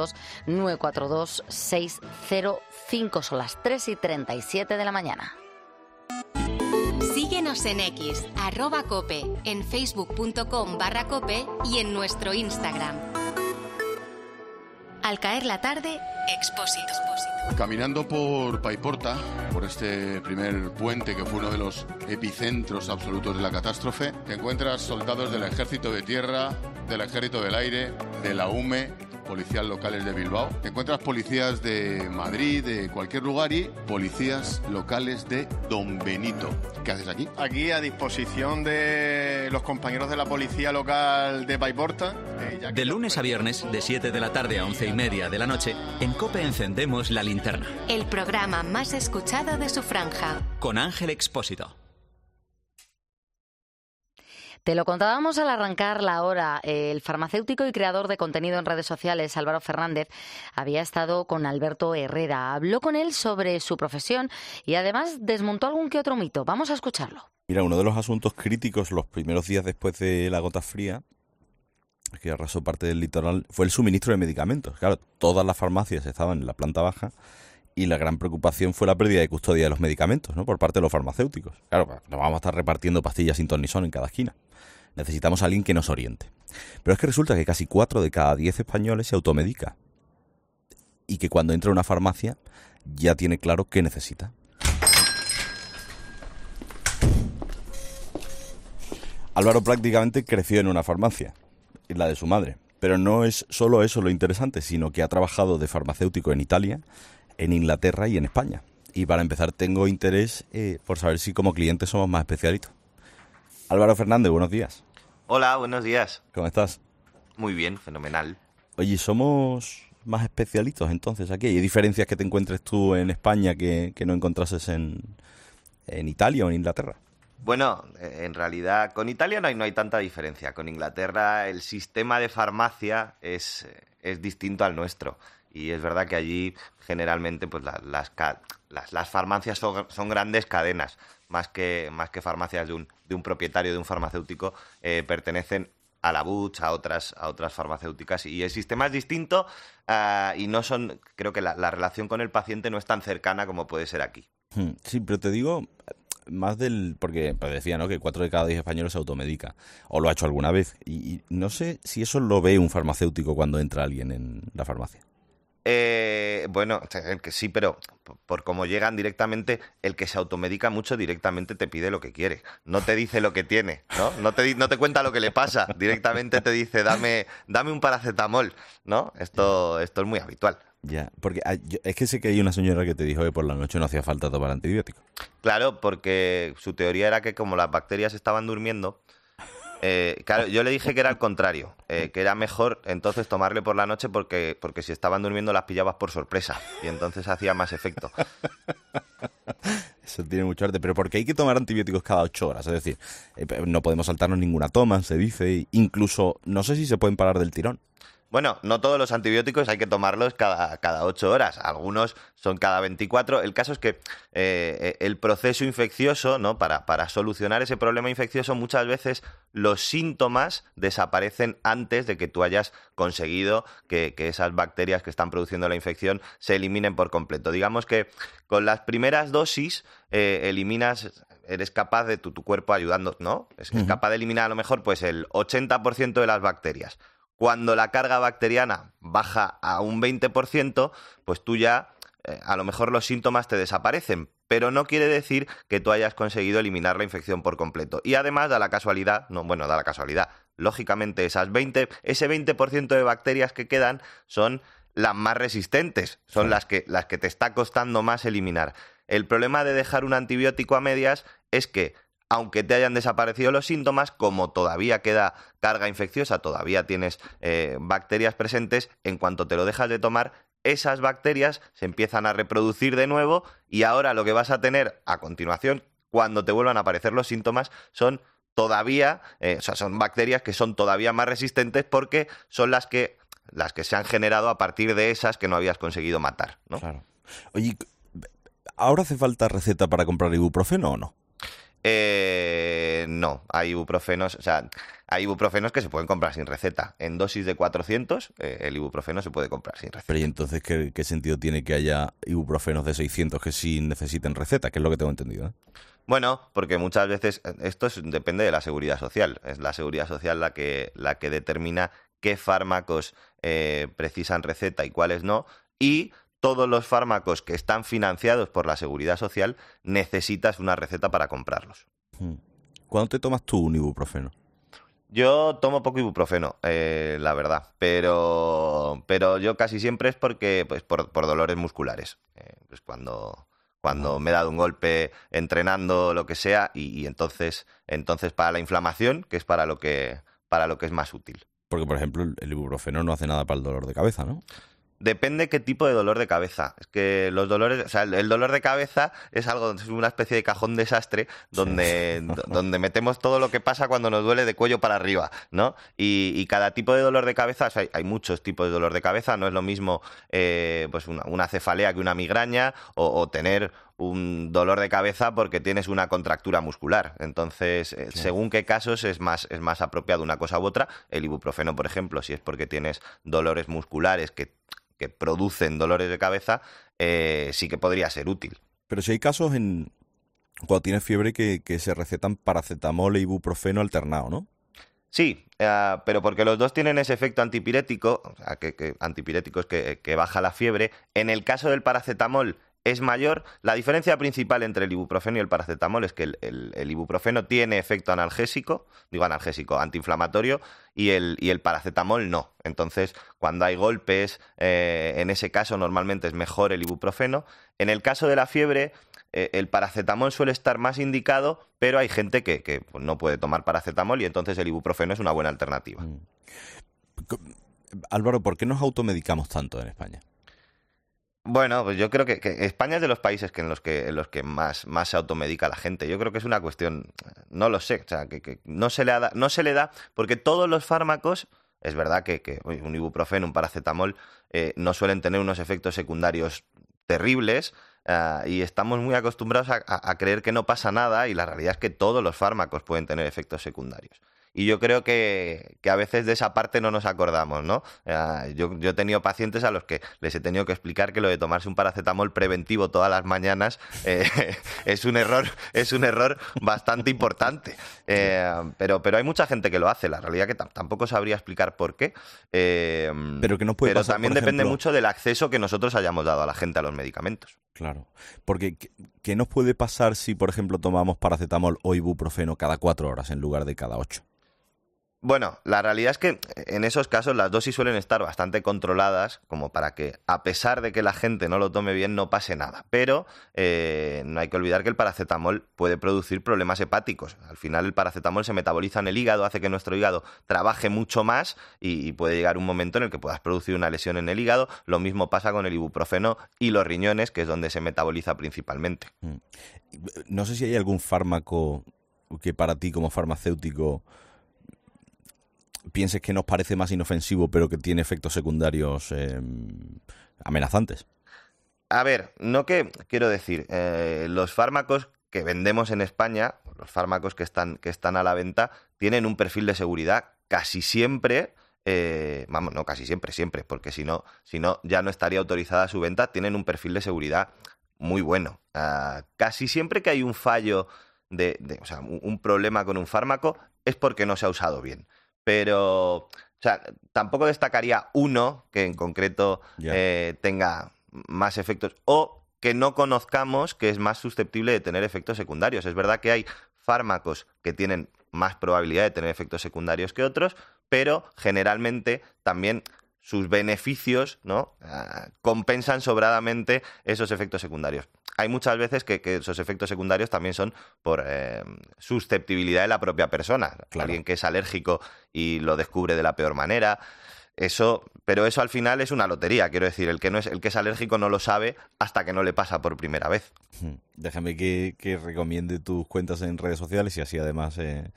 662-942-605. Son las 3:37 de la mañana. Síguenos en X, @cope, en facebook.com/cope y en nuestro Instagram. Al caer la tarde, Expósito. Caminando por Paiporta, por este primer puente que fue uno de los epicentros absolutos de la catástrofe, te encuentras soldados del Ejército de Tierra, del Ejército del Aire, de la UME, policías locales de Bilbao. Te encuentras policías de Madrid, de cualquier lugar y policías locales de Don Benito. ¿Qué haces aquí? Aquí a disposición de los compañeros de la policía local de Paiporta. De lunes a viernes, de 7 de la tarde a 11:30 de la noche, en COPE encendemos la linterna. El programa más escuchado de su franja. Con Ángel Expósito. Te lo contábamos al arrancar la hora. El farmacéutico y creador de contenido en redes sociales, Álvaro Fernández, había estado con Alberto Herrera. Habló con él sobre su profesión y además desmontó algún que otro mito. Vamos a escucharlo. Mira, uno de los asuntos críticos los primeros días después de la gota fría, que arrasó parte del litoral, fue el suministro de medicamentos. Claro, todas las farmacias estaban en la planta baja y la gran preocupación fue la pérdida de custodia de los medicamentos, ¿no?, por parte de los farmacéuticos. Claro, no vamos a estar repartiendo pastillas sin ton ni son en cada esquina. Necesitamos a alguien que nos oriente. Pero es que resulta que casi 4 de cada 10 españoles se automedica. Y que cuando entra a una farmacia ya tiene claro qué necesita. Álvaro prácticamente creció en una farmacia, en la de su madre. Pero no es solo eso lo interesante, sino que ha trabajado de farmacéutico en Italia, en Inglaterra y en España. Y para empezar tengo interés por saber si como clientes somos más especialistas. Álvaro Fernández, buenos días. Hola, buenos días. ¿Cómo estás? Muy bien, fenomenal. Oye, somos más especialitos entonces aquí. ¿Hay diferencias que te encuentres tú en España que no encontrases en Italia o en Inglaterra? Bueno, en realidad con Italia no hay tanta diferencia. Con Inglaterra el sistema de farmacia es distinto al nuestro. Y es verdad que allí generalmente pues las farmacias son grandes cadenas, más que farmacias de un propietario, de un farmacéutico, pertenecen a la Butch, a otras farmacéuticas, y el sistema es distinto y no son, creo que la relación con el paciente no es tan cercana como puede ser aquí. Sí, pero te digo más porque pues decía, ¿no?, que 4 de cada 10 españoles se automedica, o lo ha hecho alguna vez, y no sé si eso lo ve un farmacéutico cuando entra alguien en la farmacia. Bueno, que sí, pero por cómo llegan directamente, el que se automedica mucho directamente te pide lo que quiere. No te dice lo que tiene, ¿no? No te cuenta lo que le pasa. Directamente te dice, dame un paracetamol, ¿no? Esto es muy habitual. Ya, porque es que sé que hay una señora que te dijo que por la noche no hacía falta tomar antibióticos. Claro, porque su teoría era que como las bacterias estaban durmiendo... claro, yo le dije que era al contrario, que era mejor entonces tomarle por la noche porque si estaban durmiendo las pillabas por sorpresa y entonces hacía más efecto. Eso tiene mucho arte, pero porque hay que tomar antibióticos cada 8 horas, es decir, no podemos saltarnos ninguna toma, se dice, incluso no sé si se pueden parar del tirón. Bueno, no todos los antibióticos hay que tomarlos cada 8 horas, algunos son cada 24. El caso es que el proceso infeccioso, ¿no?, para solucionar ese problema infeccioso, muchas veces los síntomas desaparecen antes de que tú hayas conseguido que esas bacterias que están produciendo la infección se eliminen por completo. Digamos que con las primeras dosis eres capaz de tu cuerpo ayudando, ¿no? Es capaz de eliminar a lo mejor pues el 80% de las bacterias. Cuando la carga bacteriana baja a un 20%, pues tú ya, a lo mejor los síntomas te desaparecen, pero no quiere decir que tú hayas conseguido eliminar la infección por completo. Y además da la casualidad, lógicamente ese 20% de bacterias que quedan son las más resistentes, son las que te está costando más eliminar. El problema de dejar un antibiótico a medias es que aunque te hayan desaparecido los síntomas, como todavía queda carga infecciosa, todavía tienes bacterias presentes, en cuanto te lo dejas de tomar, esas bacterias se empiezan a reproducir de nuevo y ahora lo que vas a tener a continuación, cuando te vuelvan a aparecer los síntomas, son son bacterias que son todavía más resistentes porque son las que se han generado a partir de esas que no habías conseguido matar, ¿no? Claro. Oye, ¿ahora hace falta receta para comprar ibuprofeno o no? No, hay ibuprofenos, hay ibuprofenos que se pueden comprar sin receta. En dosis de 400, el ibuprofeno se puede comprar sin receta. Pero ¿y entonces qué sentido tiene que haya ibuprofenos de 600 que sí necesiten receta? Que es lo que tengo entendido, ¿eh? Bueno, porque muchas veces esto depende de la seguridad social. Es la seguridad social la que determina qué fármacos precisan receta y cuáles no. Y todos los fármacos que están financiados por la seguridad social necesitas una receta para comprarlos. ¿Cuándo te tomas tú un ibuprofeno? Yo tomo poco ibuprofeno, la verdad, pero yo casi siempre es porque pues por dolores musculares. Pues cuando me he dado un golpe entrenando, lo que sea, y entonces para la inflamación, que es para lo que es más útil. Porque, por ejemplo, el ibuprofeno no hace nada para el dolor de cabeza, ¿no? Depende qué tipo de dolor de cabeza. Es que los dolores, el dolor de cabeza es una especie de cajón desastre donde metemos todo lo que pasa cuando nos duele de cuello para arriba, ¿no? Y cada tipo de dolor de cabeza, hay muchos tipos de dolor de cabeza. No es lo mismo pues una cefalea que una migraña o tener un dolor de cabeza porque tienes una contractura muscular. Entonces, según qué casos es más apropiado una cosa u otra. El ibuprofeno, por ejemplo, si es porque tienes dolores musculares que producen dolores de cabeza, sí que podría ser útil. Pero si hay casos cuando tienes fiebre que se recetan paracetamol e ibuprofeno alternado, ¿no? Sí, pero porque los dos tienen ese efecto antipirético, o sea, antipiréticos que baja la fiebre. En el caso del paracetamol es mayor. La diferencia principal entre el ibuprofeno y el paracetamol es que el ibuprofeno tiene efecto antiinflamatorio, y el paracetamol no. Entonces, cuando hay golpes, en ese caso normalmente es mejor el ibuprofeno. En el caso de la fiebre, el paracetamol suele estar más indicado, pero hay gente que pues, no puede tomar paracetamol y entonces el ibuprofeno es una buena alternativa. Álvaro, ¿por qué nos automedicamos tanto en España? Bueno, pues yo creo que España es de los países en los que más se automedica la gente. Yo creo que es una cuestión, no lo sé, o sea, que no se le da, porque todos los fármacos, es verdad que un ibuprofeno, un paracetamol, no suelen tener unos efectos secundarios terribles, y estamos muy acostumbrados a creer que no pasa nada, y la realidad es que todos los fármacos pueden tener efectos secundarios. Y yo creo que a veces de esa parte no nos acordamos, ¿no? Yo he tenido pacientes a los que les he tenido que explicar que lo de tomarse un paracetamol preventivo todas las mañanas es un error bastante importante. Pero hay mucha gente que lo hace. La realidad es que tampoco sabría explicar por qué. Pero que no puede pasar, también por depende ejemplo, mucho del acceso que nosotros hayamos dado a la gente a los medicamentos. Claro, porque ¿qué nos puede pasar si, por ejemplo, tomamos paracetamol o ibuprofeno cada 4 horas en lugar de cada 8? Bueno, la realidad es que en esos casos las dosis suelen estar bastante controladas como para que, a pesar de que la gente no lo tome bien, no pase nada. Pero no hay que olvidar que el paracetamol puede producir problemas hepáticos. Al final el paracetamol se metaboliza en el hígado, hace que nuestro hígado trabaje mucho más y puede llegar un momento en el que puedas producir una lesión en el hígado. Lo mismo pasa con el ibuprofeno y los riñones, que es donde se metaboliza principalmente. No sé si hay algún fármaco que para ti como farmacéutico pienses que nos parece más inofensivo pero que tiene efectos secundarios amenazantes. A ver, quiero decir, los fármacos que vendemos en España, los fármacos que están a la venta, tienen un perfil de seguridad casi siempre, no casi siempre, porque si no ya no estaría autorizada su venta, tienen un perfil de seguridad muy bueno. Casi siempre que hay un fallo, o sea, un problema con un fármaco, es porque no se ha usado bien. Pero, o sea, tampoco destacaría uno que en concreto tenga más efectos o que no conozcamos que es más susceptible de tener efectos secundarios. Es verdad que hay fármacos que tienen más probabilidad de tener efectos secundarios que otros, pero generalmente también sus beneficios, ¿no?, compensan sobradamente esos efectos secundarios. Hay muchas veces que esos efectos secundarios también son por susceptibilidad de la propia persona. Claro. Alguien que es alérgico y lo descubre de la peor manera. Pero eso al final es una lotería. Quiero decir, el que es alérgico no lo sabe hasta que no le pasa por primera vez. Déjame que recomiende tus cuentas en redes sociales y así además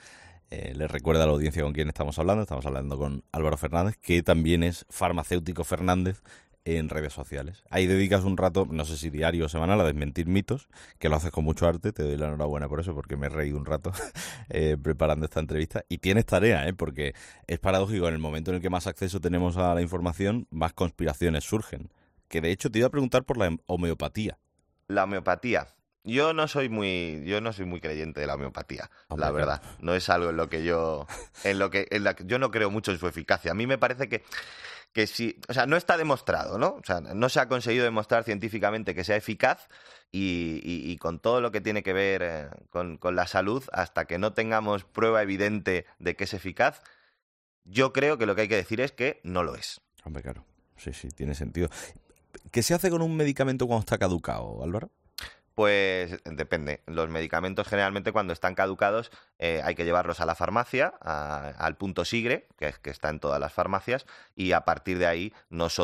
les recuerda a la audiencia con quién estamos hablando. Estamos hablando con Álvaro Fernández, que también es farmacéutico Fernández en redes sociales. Ahí dedicas un rato, no sé si diario o semanal, a desmentir mitos, que lo haces con mucho arte. Te doy la enhorabuena por eso, porque me he reído un rato preparando esta entrevista. Y tienes tarea, porque es paradójico, en el momento en el que más acceso tenemos a la información, más conspiraciones surgen. Que de hecho te iba a preguntar por la homeopatía. La homeopatía. Yo no soy muy creyente de la homeopatía, la verdad. No es algo en lo que yo no creo mucho en su eficacia. A mí me parece que sí, o sea, no está demostrado, ¿no? O sea, no se ha conseguido demostrar científicamente que sea eficaz y con todo lo que tiene que ver con la salud, hasta que no tengamos prueba evidente de que es eficaz, yo creo que lo que hay que decir es que no lo es. Hombre, claro. Sí, tiene sentido. ¿Qué se hace con un medicamento cuando está caducado, Álvaro? Pues depende. Los medicamentos generalmente cuando están caducados hay que llevarlos a la farmacia, al punto SIGRE, que está en todas las farmacias, y a partir de ahí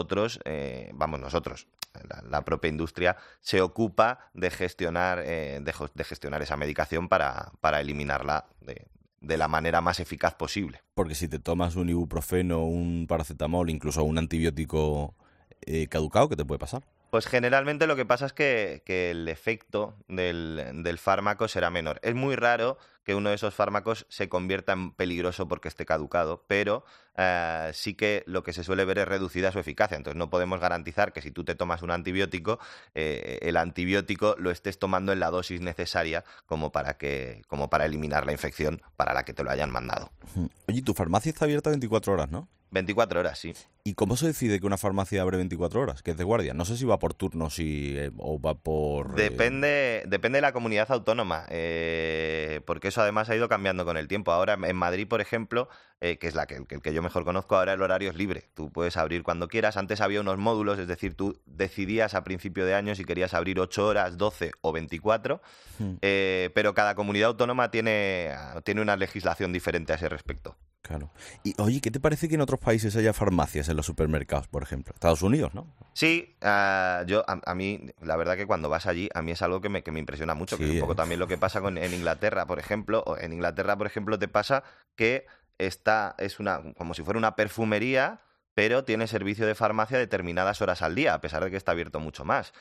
la propia industria se ocupa de gestionar esa medicación para eliminarla de la manera más eficaz posible. Porque si te tomas un ibuprofeno, un paracetamol, incluso un antibiótico caducado, ¿qué te puede pasar? Pues generalmente lo que pasa es que el efecto del fármaco será menor. Es muy raro que uno de esos fármacos se convierta en peligroso porque esté caducado, pero sí que lo que se suele ver es reducida su eficacia. Entonces no podemos garantizar que si tú te tomas un antibiótico, el antibiótico lo estés tomando en la dosis necesaria como para eliminar la infección para la que te lo hayan mandado. Oye, tu farmacia está abierta 24 horas, ¿no? 24 horas, sí. ¿Y cómo se decide que una farmacia abre 24 horas? Que es de guardia. No sé si va por turnos o va por... Depende de la comunidad autónoma, porque eso además ha ido cambiando con el tiempo. Ahora en Madrid, por ejemplo, que es el que yo mejor conozco, ahora el horario es libre. Tú puedes abrir cuando quieras. Antes había unos módulos, es decir, tú decidías a principio de año si querías abrir 8 horas, 12 o 24, pero cada comunidad autónoma tiene una legislación diferente a ese respecto. Claro. Y oye, ¿qué te parece que en otros países haya farmacias en los supermercados, por ejemplo? Estados Unidos, ¿no? Sí, a mí, la verdad que cuando vas allí, a mí es algo que me impresiona mucho, Sí, que es un poco también lo que pasa en Inglaterra, por ejemplo. En Inglaterra, por ejemplo, te pasa que es como si fuera una perfumería, pero tiene servicio de farmacia determinadas horas al día, a pesar de que está abierto mucho más.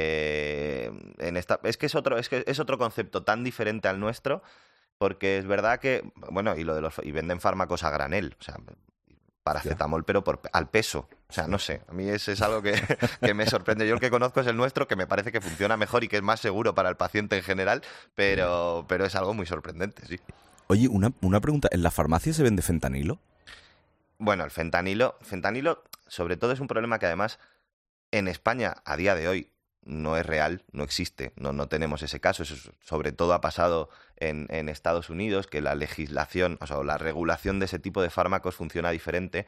Es que es otro concepto tan diferente al nuestro. Porque es verdad que, bueno, y venden fármacos a granel, o sea, paracetamol, pero al peso. O sea, no sé, a mí es algo que me sorprende. Yo el que conozco es el nuestro, que me parece que funciona mejor y que es más seguro para el paciente en general, pero es algo muy sorprendente, sí. Oye, una pregunta, ¿en la farmacia se vende fentanilo? Bueno, el fentanilo, sobre todo es un problema que además en España, a día de hoy, no es real, no existe, no tenemos ese caso. Eso sobre todo ha pasado en Estados Unidos, que la legislación, o sea, la regulación de ese tipo de fármacos funciona diferente.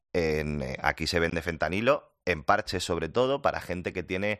Aquí se vende fentanilo, en parches sobre todo, para gente que tiene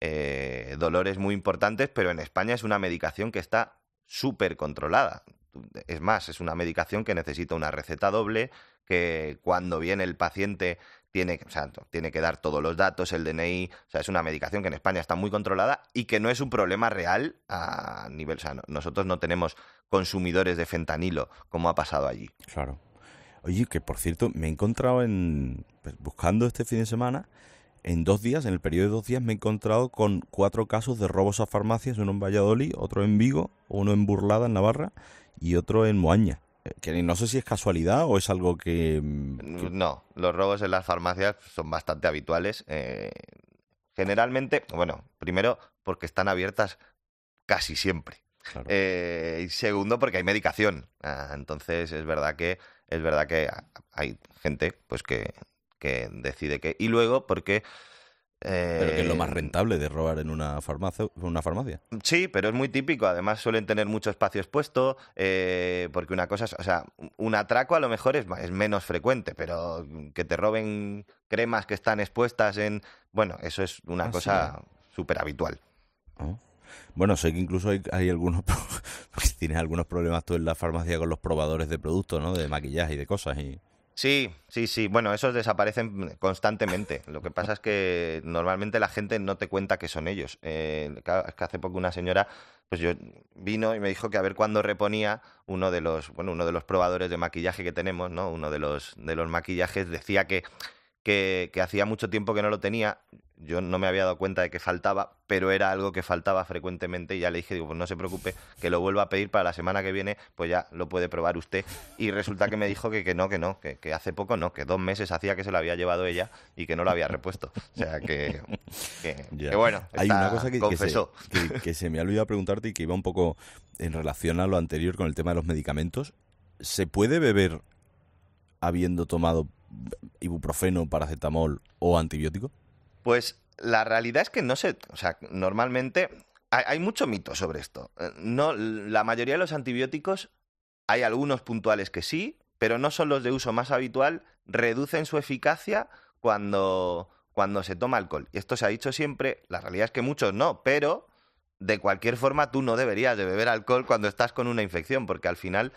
dolores muy importantes, pero en España es una medicación que está súper controlada. Es más, es una medicación que necesita una receta doble, que cuando viene el paciente tiene que dar todos los datos, el DNI. O sea, es una medicación que en España está muy controlada y que no es un problema real a nivel... O sea, nosotros no tenemos consumidores de fentanilo como ha pasado allí. Claro. Oye, que por cierto, me he encontrado buscando este fin de semana, en 2 días, en el periodo de 2 días, me he encontrado con 4 casos de robos a farmacias, uno en Valladolid, otro en Vigo, uno en Burlada, en Navarra, y otro en Moaña. Que no sé si es casualidad o es algo que... No, los robos en las farmacias son bastante habituales. Generalmente, bueno, primero porque están abiertas casi siempre. Claro. Y segundo porque hay medicación. Entonces es verdad que hay gente pues que decide que... Y luego porque... Pero que es lo más rentable de robar en una farmacia. Sí, pero es muy típico. Además suelen tener mucho espacio expuesto, porque una cosa es... O sea, un atraco a lo mejor es menos frecuente, pero que te roben cremas que están expuestas en... Bueno, eso es una cosa súper habitual. Oh. Bueno, sé que incluso hay algunos... Porque tienes algunos problemas tú en la farmacia con los probadores de productos, ¿no? De maquillaje y de cosas y... Sí. Bueno, esos desaparecen constantemente. Lo que pasa es que normalmente la gente no te cuenta que son ellos. Claro, es que hace poco una señora pues vino y me dijo que a ver cuándo reponía uno de los probadores de maquillaje que tenemos, ¿no? Uno de los maquillajes decía que hacía mucho tiempo que no lo tenía. Yo no me había dado cuenta de que faltaba, pero era algo que faltaba frecuentemente y ya le dije, pues no se preocupe, que lo vuelva a pedir para la semana que viene, pues ya lo puede probar usted. Y resulta que me dijo que hace poco no, que 2 meses hacía que se lo había llevado ella y que no lo había repuesto. O sea, que bueno, hay una cosa confesó. que se me ha olvidado preguntarte y que iba un poco en relación a lo anterior con el tema de los medicamentos. ¿Se puede beber habiendo tomado ibuprofeno, paracetamol o antibiótico? Pues la realidad es que no sé, o sea, normalmente hay mucho mito sobre esto. No, la mayoría de los antibióticos, hay algunos puntuales que sí, pero no son los de uso más habitual, reducen su eficacia cuando se toma alcohol. Y esto se ha dicho siempre, la realidad es que muchos no, pero de cualquier forma tú no deberías de beber alcohol cuando estás con una infección, porque al final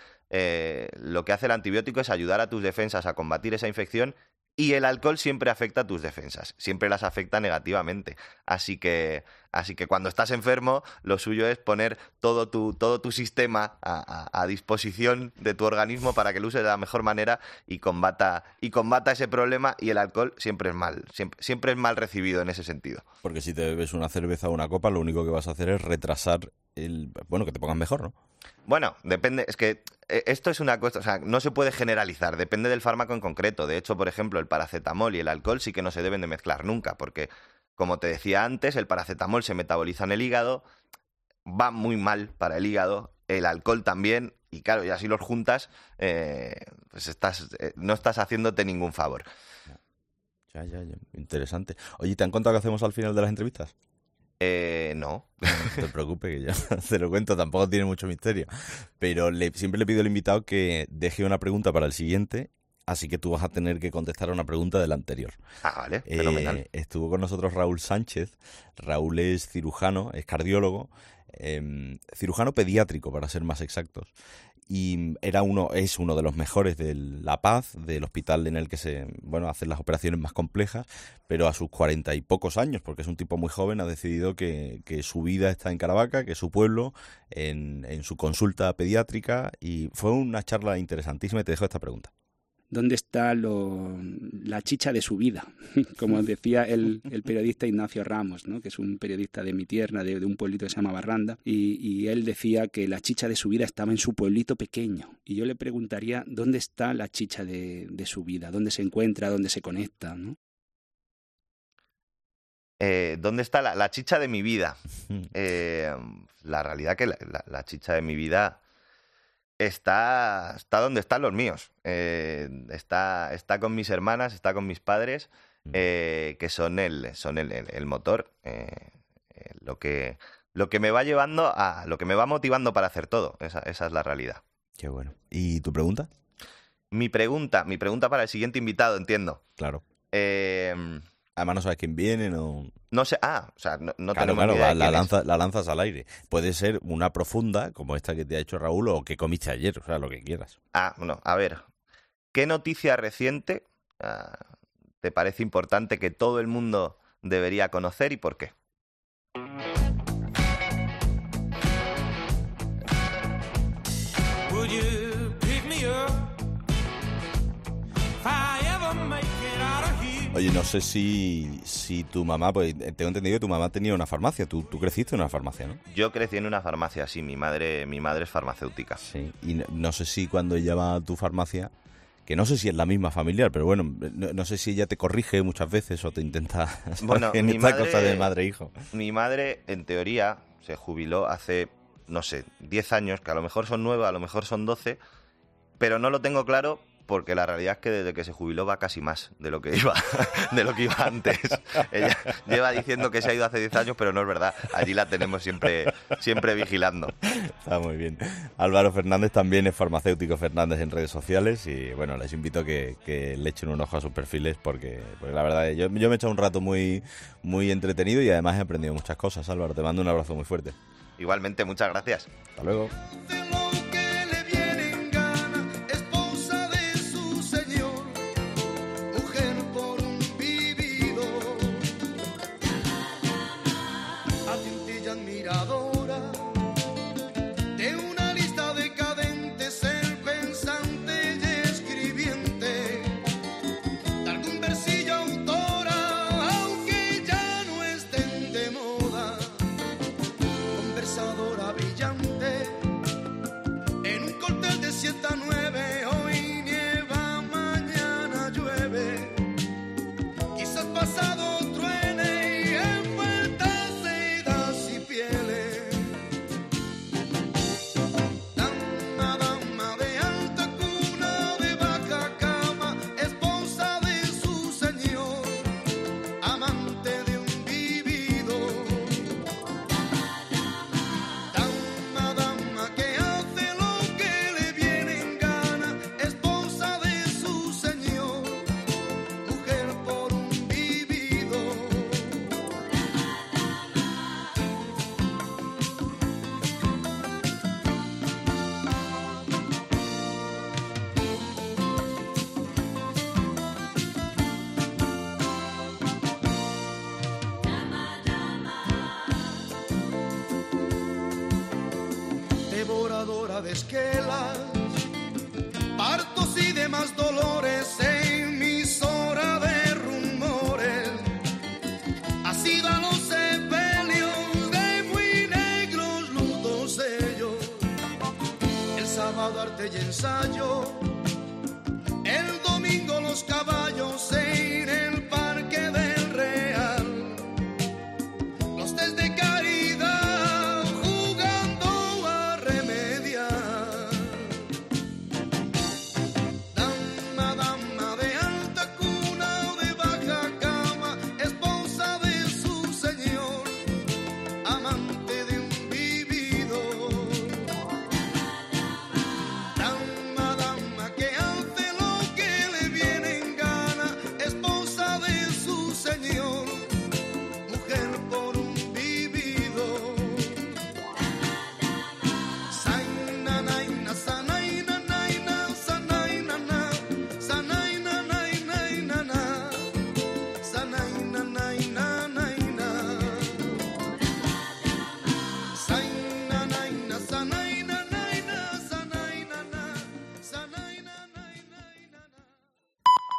lo que hace el antibiótico es ayudar a tus defensas a combatir esa infección. Y el alcohol siempre afecta a tus defensas, siempre las afecta negativamente. Así que cuando estás enfermo, lo suyo es poner todo tu sistema a disposición de tu organismo para que lo uses de la mejor manera y combata ese problema. Y el alcohol siempre es mal recibido en ese sentido. Porque si te bebes una cerveza o una copa, lo único que vas a hacer es retrasar que te pongas mejor, ¿no? Bueno, depende, es que esto es una cosa, o sea, no se puede generalizar, depende del fármaco en concreto. De hecho, por ejemplo, el paracetamol y el alcohol sí que no se deben de mezclar nunca, porque, como te decía antes, el paracetamol se metaboliza en el hígado, va muy mal para el hígado, el alcohol también, Y claro, y así los juntas, pues no estás haciéndote ningún favor. Ya. Interesante. Oye, ¿te han contado qué hacemos al final de las entrevistas? No. No te preocupes, que ya te lo cuento, tampoco tiene mucho misterio. Pero siempre le pido al invitado que deje una pregunta para el siguiente, así que tú vas a tener que contestar a una pregunta de la anterior. Vale, fenomenal. Estuvo con nosotros Raúl Sánchez. Raúl es cirujano, es cardiólogo, cirujano pediátrico, para ser más exactos. Y es uno de los mejores de La Paz, del hospital en el que se hacen las operaciones más complejas, pero a sus 40 y pocos años, porque es un tipo muy joven, ha decidido que su vida está en Caravaca, que es su pueblo, en su consulta pediátrica, y fue una charla interesantísima y te dejo esta pregunta. ¿Dónde está la chicha de su vida? Como decía el periodista Ignacio Ramos, ¿no? Que es un periodista de mi tierra, de un pueblito que se llama Barranda, y él decía que la chicha de su vida estaba en su pueblito pequeño. Y yo le preguntaría, ¿dónde está la chicha de su vida? ¿Dónde se encuentra? ¿Dónde se conecta? ¿No? ¿Dónde está la chicha de mi vida? La realidad que la chicha de mi vida está donde están los míos. Está con mis hermanas, está con mis padres, que son el motor, lo que me va llevando lo que me va motivando para hacer todo. Esa es la realidad. Qué bueno. ¿Y tu pregunta? Mi pregunta para el siguiente invitado, entiendo. Claro. Además no sabes quién viene, no... No sé, o sea, no claro, tenemos ni idea la lanzas al aire. Puede ser una profunda, como esta que te ha hecho Raúl, o que comiste ayer, o sea, lo que quieras. Bueno, a ver, ¿qué noticia reciente te parece importante que todo el mundo debería conocer y por qué? Oye, no sé si tu mamá, pues tengo entendido que tu mamá tenía una farmacia. Tú creciste en una farmacia, ¿no? Yo crecí en una farmacia, sí. Mi madre es farmacéutica. Sí, y no sé si cuando ella va a tu farmacia, que no sé si es la misma familiar, pero bueno, no sé si ella te corrige muchas veces o te intenta en esta cosa de madre-hijo. Mi madre, en teoría, se jubiló hace, no sé, 10 años, que a lo mejor son 9, a lo mejor son 12, pero no lo tengo claro porque la realidad es que desde que se jubiló va casi más de lo que iba antes. Ella lleva diciendo que se ha ido hace 10 años, pero no es verdad. Allí la tenemos siempre vigilando. Está muy bien. Álvaro Fernández también es farmacéutico Fernández en redes sociales y bueno, les invito a que le echen un ojo a sus perfiles porque la verdad yo me he echado un rato muy, muy entretenido y además he aprendido muchas cosas. Álvaro, te mando un abrazo muy fuerte. Igualmente, muchas gracias. Hasta luego. de esquela.